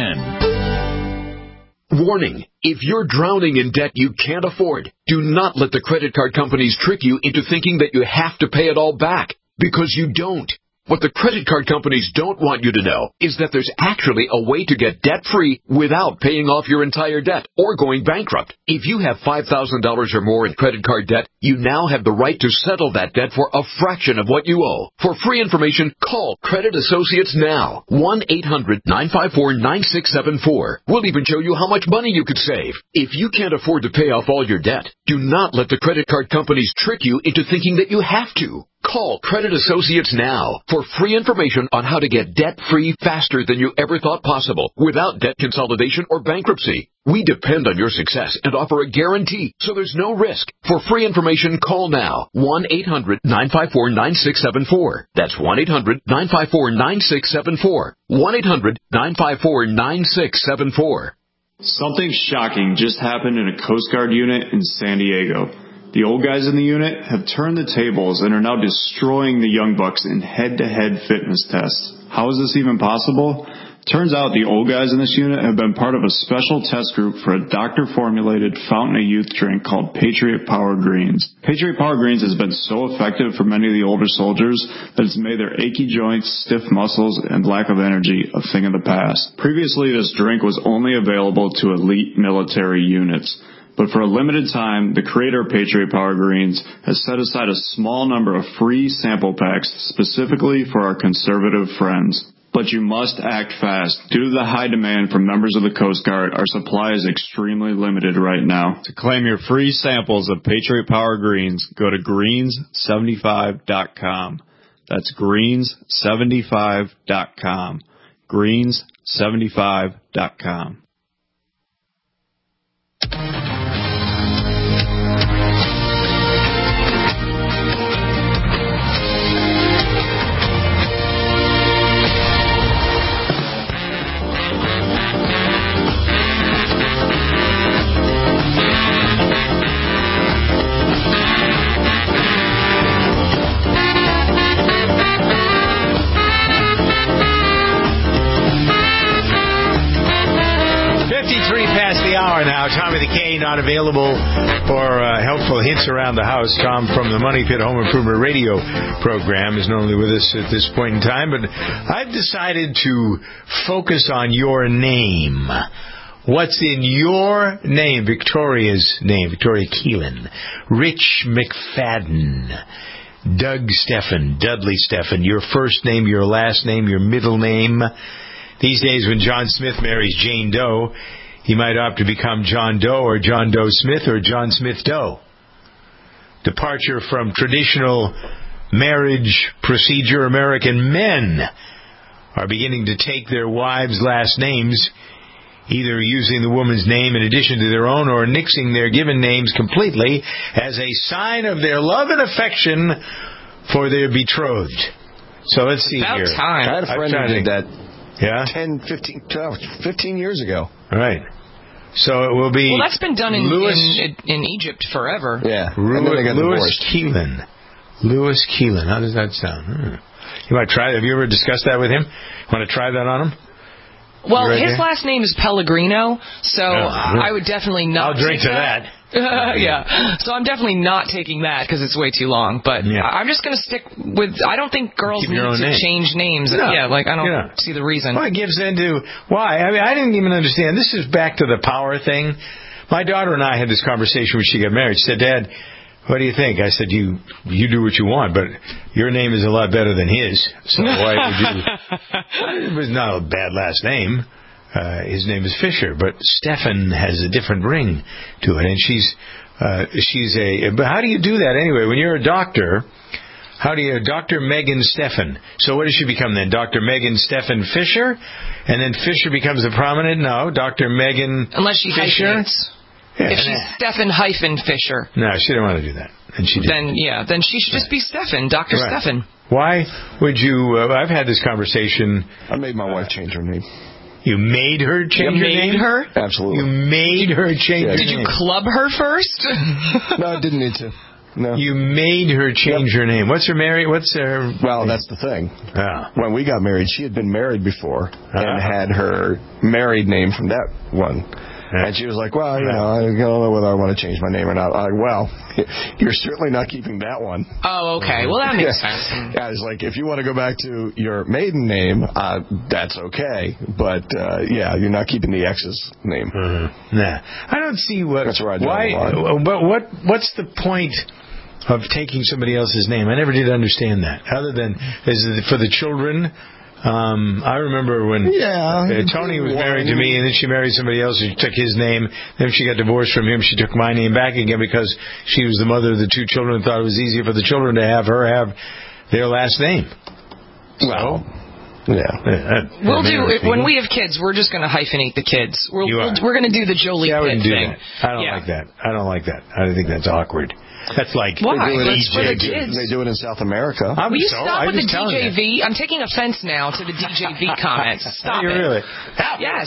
Speaker 5: N.
Speaker 14: Warning. If you're drowning in debt you can't afford, do not let the credit card companies trick you into thinking that you have to pay it all back, because you don't. What the credit card companies don't want you to know is that there's actually a way to get debt-free without paying off your entire debt or going bankrupt. If you have five thousand dollars or more in credit card debt, you now have the right to settle that debt for a fraction of what you owe. For free information, call Credit Associates now. one eight hundred, nine five four, nine six seven four. We'll even show you how much money you could save. If you can't afford to pay off all your debt, do not let the credit card companies trick you into thinking that you have to. Call Credit Associates now for free information on how to get debt-free faster than you ever thought possible without debt consolidation or bankruptcy. We depend on your success and offer a guarantee, so there's no risk. For free information, call now. one eight hundred, nine five four, nine six seven four. That's one eight hundred, nine five four, nine six seven four. one eight hundred, nine five four, nine six seven four.
Speaker 15: Something shocking just happened in a Coast Guard unit in San Diego. The old guys in the unit have turned the tables and are now destroying the young bucks in head-to-head fitness tests. How is this even possible? Turns out the old guys in this unit have been part of a special test group for a doctor-formulated fountain of youth drink called Patriot Power Greens. Patriot Power Greens has been so effective for many of the older soldiers that it's made their achy joints, stiff muscles, and lack of energy a thing of the past. Previously, this drink was only available to elite military units. But for a limited time, the creator of Patriot Power Greens has set aside a small number of free sample packs specifically for our conservative friends. But you must act fast. Due to the high demand from members of the Coast Guard, our supply is extremely limited right now. To claim your free samples of Patriot Power Greens, go to greens seventy-five dot com. That's greens seventy-five dot com. greens seventy-five dot com.
Speaker 2: Now, Tommy the K not available for uh, helpful hints around the house. Tom from the Money Pit Home Improvement Radio program is normally with us at this point in time, but I've decided to focus on your name. What's in your name? Victoria's name, Victoria Keelan, Rich McFadden, Doug Steffen, Dudley Steffen, your first name, your last name, your middle name. These days when John Smith marries Jane Doe, he might opt to become John Doe or John Doe Smith or John Smith Doe. Departure from traditional marriage procedure. American men are beginning to take their wives' last names, either using the woman's name in addition to their own or nixing their given names completely as a sign of their love and affection for their betrothed. So let's see
Speaker 3: About
Speaker 2: here.
Speaker 3: time.
Speaker 4: I had a friend who did that
Speaker 2: yeah?
Speaker 4: ten, fifteen, twelve, fifteen years ago.
Speaker 2: Right. So it will be...
Speaker 3: Well, that's been done in,
Speaker 2: Louis,
Speaker 3: in, in Egypt forever.
Speaker 4: Yeah.
Speaker 2: Louis, Louis Keelan. Louis Keelan. How does that sound? Hmm. You might try. Have you ever discussed that with him? Want to try that on him?
Speaker 3: Well,
Speaker 2: right
Speaker 3: his
Speaker 2: there?
Speaker 3: last name is Pellegrino, so
Speaker 2: Oh,
Speaker 3: I would definitely not.
Speaker 2: I'll drink
Speaker 3: take
Speaker 2: to that.
Speaker 3: that. yeah. So I'm definitely not taking that because it's way too long. But
Speaker 2: Yeah.
Speaker 3: I'm just going to stick with. I don't think girls
Speaker 2: Keep
Speaker 3: need
Speaker 2: your own
Speaker 3: to
Speaker 2: name.
Speaker 3: change names.
Speaker 2: No.
Speaker 3: Yeah, like I don't
Speaker 2: Yeah.
Speaker 3: see the reason.
Speaker 2: Well, it gives into why. I mean, I didn't even understand. This is back to the power thing. My daughter and I had this conversation when she got married. She said, "Dad, what do you think?" I said, "You you do what you want, but your name is a lot better than his. So why would you?" It was not a bad last name. Uh, his name is Fisher, but Stefan has a different ring to it, and she's uh, she's a. But how do you do that anyway? When you're a doctor, How do you, Doctor Megan Steffen. So what does she become then? Doctor Megan Steffen Fisher? And then Fisher becomes the prominent? No, Doctor Megan
Speaker 3: Unless she
Speaker 2: Fisher?
Speaker 3: hyphenates.
Speaker 2: Yeah,
Speaker 3: if she's
Speaker 2: nah.
Speaker 3: Steffen hyphen Fisher.
Speaker 2: No, she didn't want to do that. And she did.
Speaker 3: Then, yeah, then she should just be Steffen, Doctor
Speaker 2: Right.
Speaker 3: Steffen.
Speaker 2: Why would you, uh, I've had this conversation.
Speaker 4: I made my wife change her name.
Speaker 2: You made her change
Speaker 3: you
Speaker 2: her
Speaker 3: made
Speaker 2: name?
Speaker 3: her?
Speaker 4: Absolutely.
Speaker 2: You made her change
Speaker 4: Yeah.
Speaker 2: her
Speaker 3: Did
Speaker 2: name.
Speaker 3: you club her first?
Speaker 4: No, I didn't need to. No.
Speaker 2: You made her change
Speaker 4: Yep.
Speaker 2: her name. What's her married? What's her?
Speaker 4: Well, that's the thing.
Speaker 2: Oh.
Speaker 4: When we got married, she had been married before
Speaker 2: Uh-huh.
Speaker 4: and had her married name from that one.
Speaker 2: Yeah.
Speaker 4: And she was like, well, you know, I don't know whether I want to change my name or not. I'm like, well, you're certainly not keeping that one.
Speaker 3: Oh, okay. Well, that makes
Speaker 4: yeah.
Speaker 3: sense.
Speaker 4: Yeah, it's like, if you want to go back to your maiden name, uh, that's okay. But, uh, yeah, you're not keeping the ex's name.
Speaker 2: Mm-hmm. Nah. I don't see what...
Speaker 4: That's where I draw
Speaker 2: why,
Speaker 4: the line.
Speaker 2: But what, what's the point of taking somebody else's name? I never did understand that. Other than, is it for the children? Um, I remember when
Speaker 4: yeah,
Speaker 2: uh, Tony was married to me, and then she married somebody else who took his name. Then she got divorced from him. She took my name back again because she was the mother of the two children and thought it was easier for the children to have her have their last name.
Speaker 4: Well, yeah.
Speaker 2: Uh,
Speaker 3: We'll do it, when we have kids. We're just going to hyphenate the kids. We're we'll, we're going to do the Jolie
Speaker 2: yeah, I
Speaker 3: Pitt
Speaker 2: wouldn't do
Speaker 3: thing.
Speaker 2: That. I don't
Speaker 3: yeah.
Speaker 2: like that. I don't like that. I think that's awkward. That's like
Speaker 3: why?
Speaker 4: That's
Speaker 3: for the kids.
Speaker 4: They do it in South America.
Speaker 2: I'm
Speaker 3: Will you
Speaker 2: so,
Speaker 3: stop
Speaker 2: I'm
Speaker 3: with the
Speaker 2: just
Speaker 3: D J V? I'm taking offense now to the D J V comments. Stop
Speaker 2: you
Speaker 3: it.
Speaker 2: Really?
Speaker 3: Yes.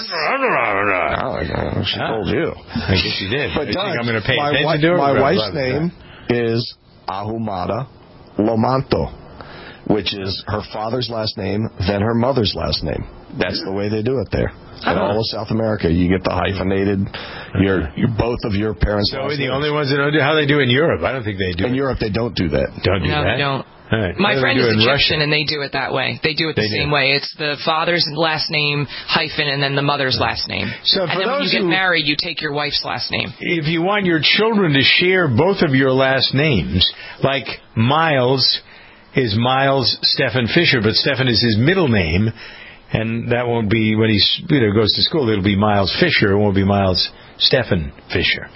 Speaker 4: Oh, she told you.
Speaker 2: I guess she did.
Speaker 4: But
Speaker 2: you think I'm going to pay
Speaker 4: my
Speaker 2: attention
Speaker 4: wi-
Speaker 2: to her?
Speaker 4: My
Speaker 2: Blah,
Speaker 4: wife's
Speaker 2: blah, blah.
Speaker 4: name is Ahumada Lomanto, which is her father's last name, then her mother's last name. That's the way they do it there. In all of South America, you get the hyphenated, your, your both of your parents.
Speaker 2: So we're the only ones that don't do how they do in Europe. I don't think they do.
Speaker 4: In
Speaker 2: it.
Speaker 4: Europe, they don't do that.
Speaker 2: Don't do
Speaker 3: no,
Speaker 2: that.
Speaker 3: they don't.
Speaker 2: All right.
Speaker 3: My
Speaker 2: What do
Speaker 3: friend
Speaker 2: they
Speaker 3: is
Speaker 2: do in
Speaker 3: Egyptian,
Speaker 2: Russia?
Speaker 3: and they do it that way. They do it the
Speaker 2: They
Speaker 3: same
Speaker 2: do.
Speaker 3: way. It's the father's last name hyphen and then the mother's last name.
Speaker 2: So
Speaker 3: and
Speaker 2: for
Speaker 3: then when
Speaker 2: those
Speaker 3: you get
Speaker 2: who-
Speaker 3: married, you take your wife's last name.
Speaker 2: If you want your children to share both of your last names, like Miles is Miles Stephen Fisher, but Stephen is his middle name, and that won't be when he you know goes to school. It'll be Miles Fisher. It won't be Miles Stephen Fisher.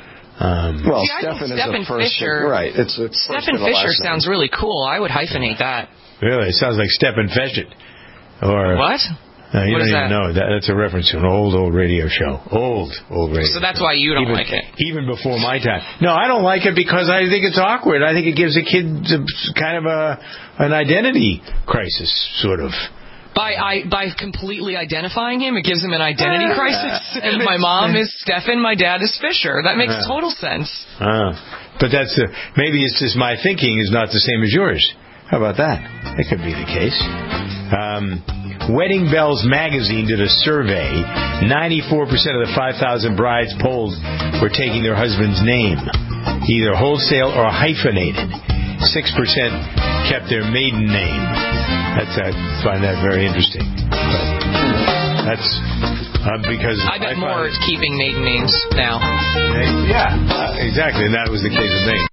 Speaker 2: Um,
Speaker 4: well,
Speaker 3: See, I think
Speaker 4: Stephen is
Speaker 3: Stephen
Speaker 4: a first.
Speaker 3: Fisher-
Speaker 4: Right. It's a first
Speaker 3: Stephen
Speaker 4: and a
Speaker 3: Fisher
Speaker 4: last name.
Speaker 3: sounds really cool. I would hyphenate that.
Speaker 2: really, it sounds like Stephen Fisher. Or
Speaker 3: What?
Speaker 2: Uh, you
Speaker 3: What
Speaker 2: don't
Speaker 3: is
Speaker 2: even
Speaker 3: that?
Speaker 2: know. That, that's a reference to an old, old radio show. Old, old radio
Speaker 3: So that's why you don't
Speaker 2: even,
Speaker 3: like it.
Speaker 2: Even before my time. No, I don't like it because I think it's awkward. I think it gives a kid kind of a an identity crisis, sort of.
Speaker 3: By I, by completely identifying him, it gives him an identity
Speaker 2: Uh,
Speaker 3: crisis. My mom is Stephen, my dad is Fisher. That makes
Speaker 2: Uh.
Speaker 3: total sense.
Speaker 2: Uh, but that's uh, maybe it's just my thinking is not the same as yours. How about that? That could be the case. Um, Wedding Bells magazine did a survey. ninety-four percent of the five thousand brides polled were taking their husband's name, either wholesale or hyphenated. six percent kept their maiden name. That's I find that very interesting. But that's uh, because
Speaker 3: I bet
Speaker 2: I
Speaker 3: more
Speaker 2: find,
Speaker 3: is keeping maiden names now.
Speaker 2: Yeah, uh, exactly, and that was the case with me.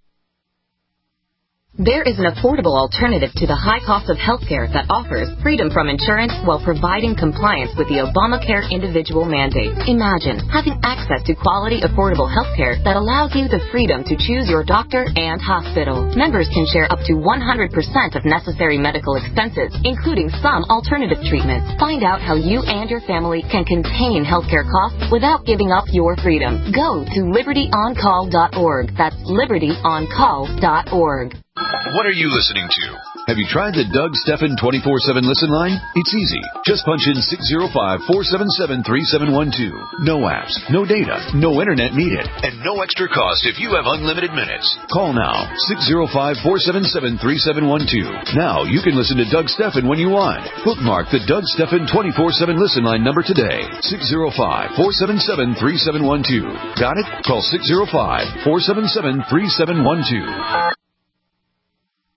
Speaker 1: There is an affordable alternative to the high cost of healthcare that offers freedom from insurance while providing compliance with the Obamacare individual mandate. Imagine having access to quality, affordable healthcare that allows you the freedom to choose your doctor and hospital. Members can share up to one hundred percent of necessary medical expenses, including some alternative treatments. Find out how you and your family can contain healthcare costs without giving up your freedom. Go to liberty on call dot org. That's liberty on call dot org.
Speaker 14: What are you listening to? Have you tried the Doug Steffen twenty-four seven listen line? It's easy. Just punch in six zero five, four seven seven, three seven one two. No apps, no data, no internet needed, and no extra cost if you have unlimited minutes. Call now, six zero five, four seven seven, three seven one two. Now you can listen to Doug Steffen when you want. Bookmark the Doug Steffen twenty-four seven listen line number today. six zero five, four seven seven, three seven one two. Got it? Call six zero five, four seven seven, three seven one two.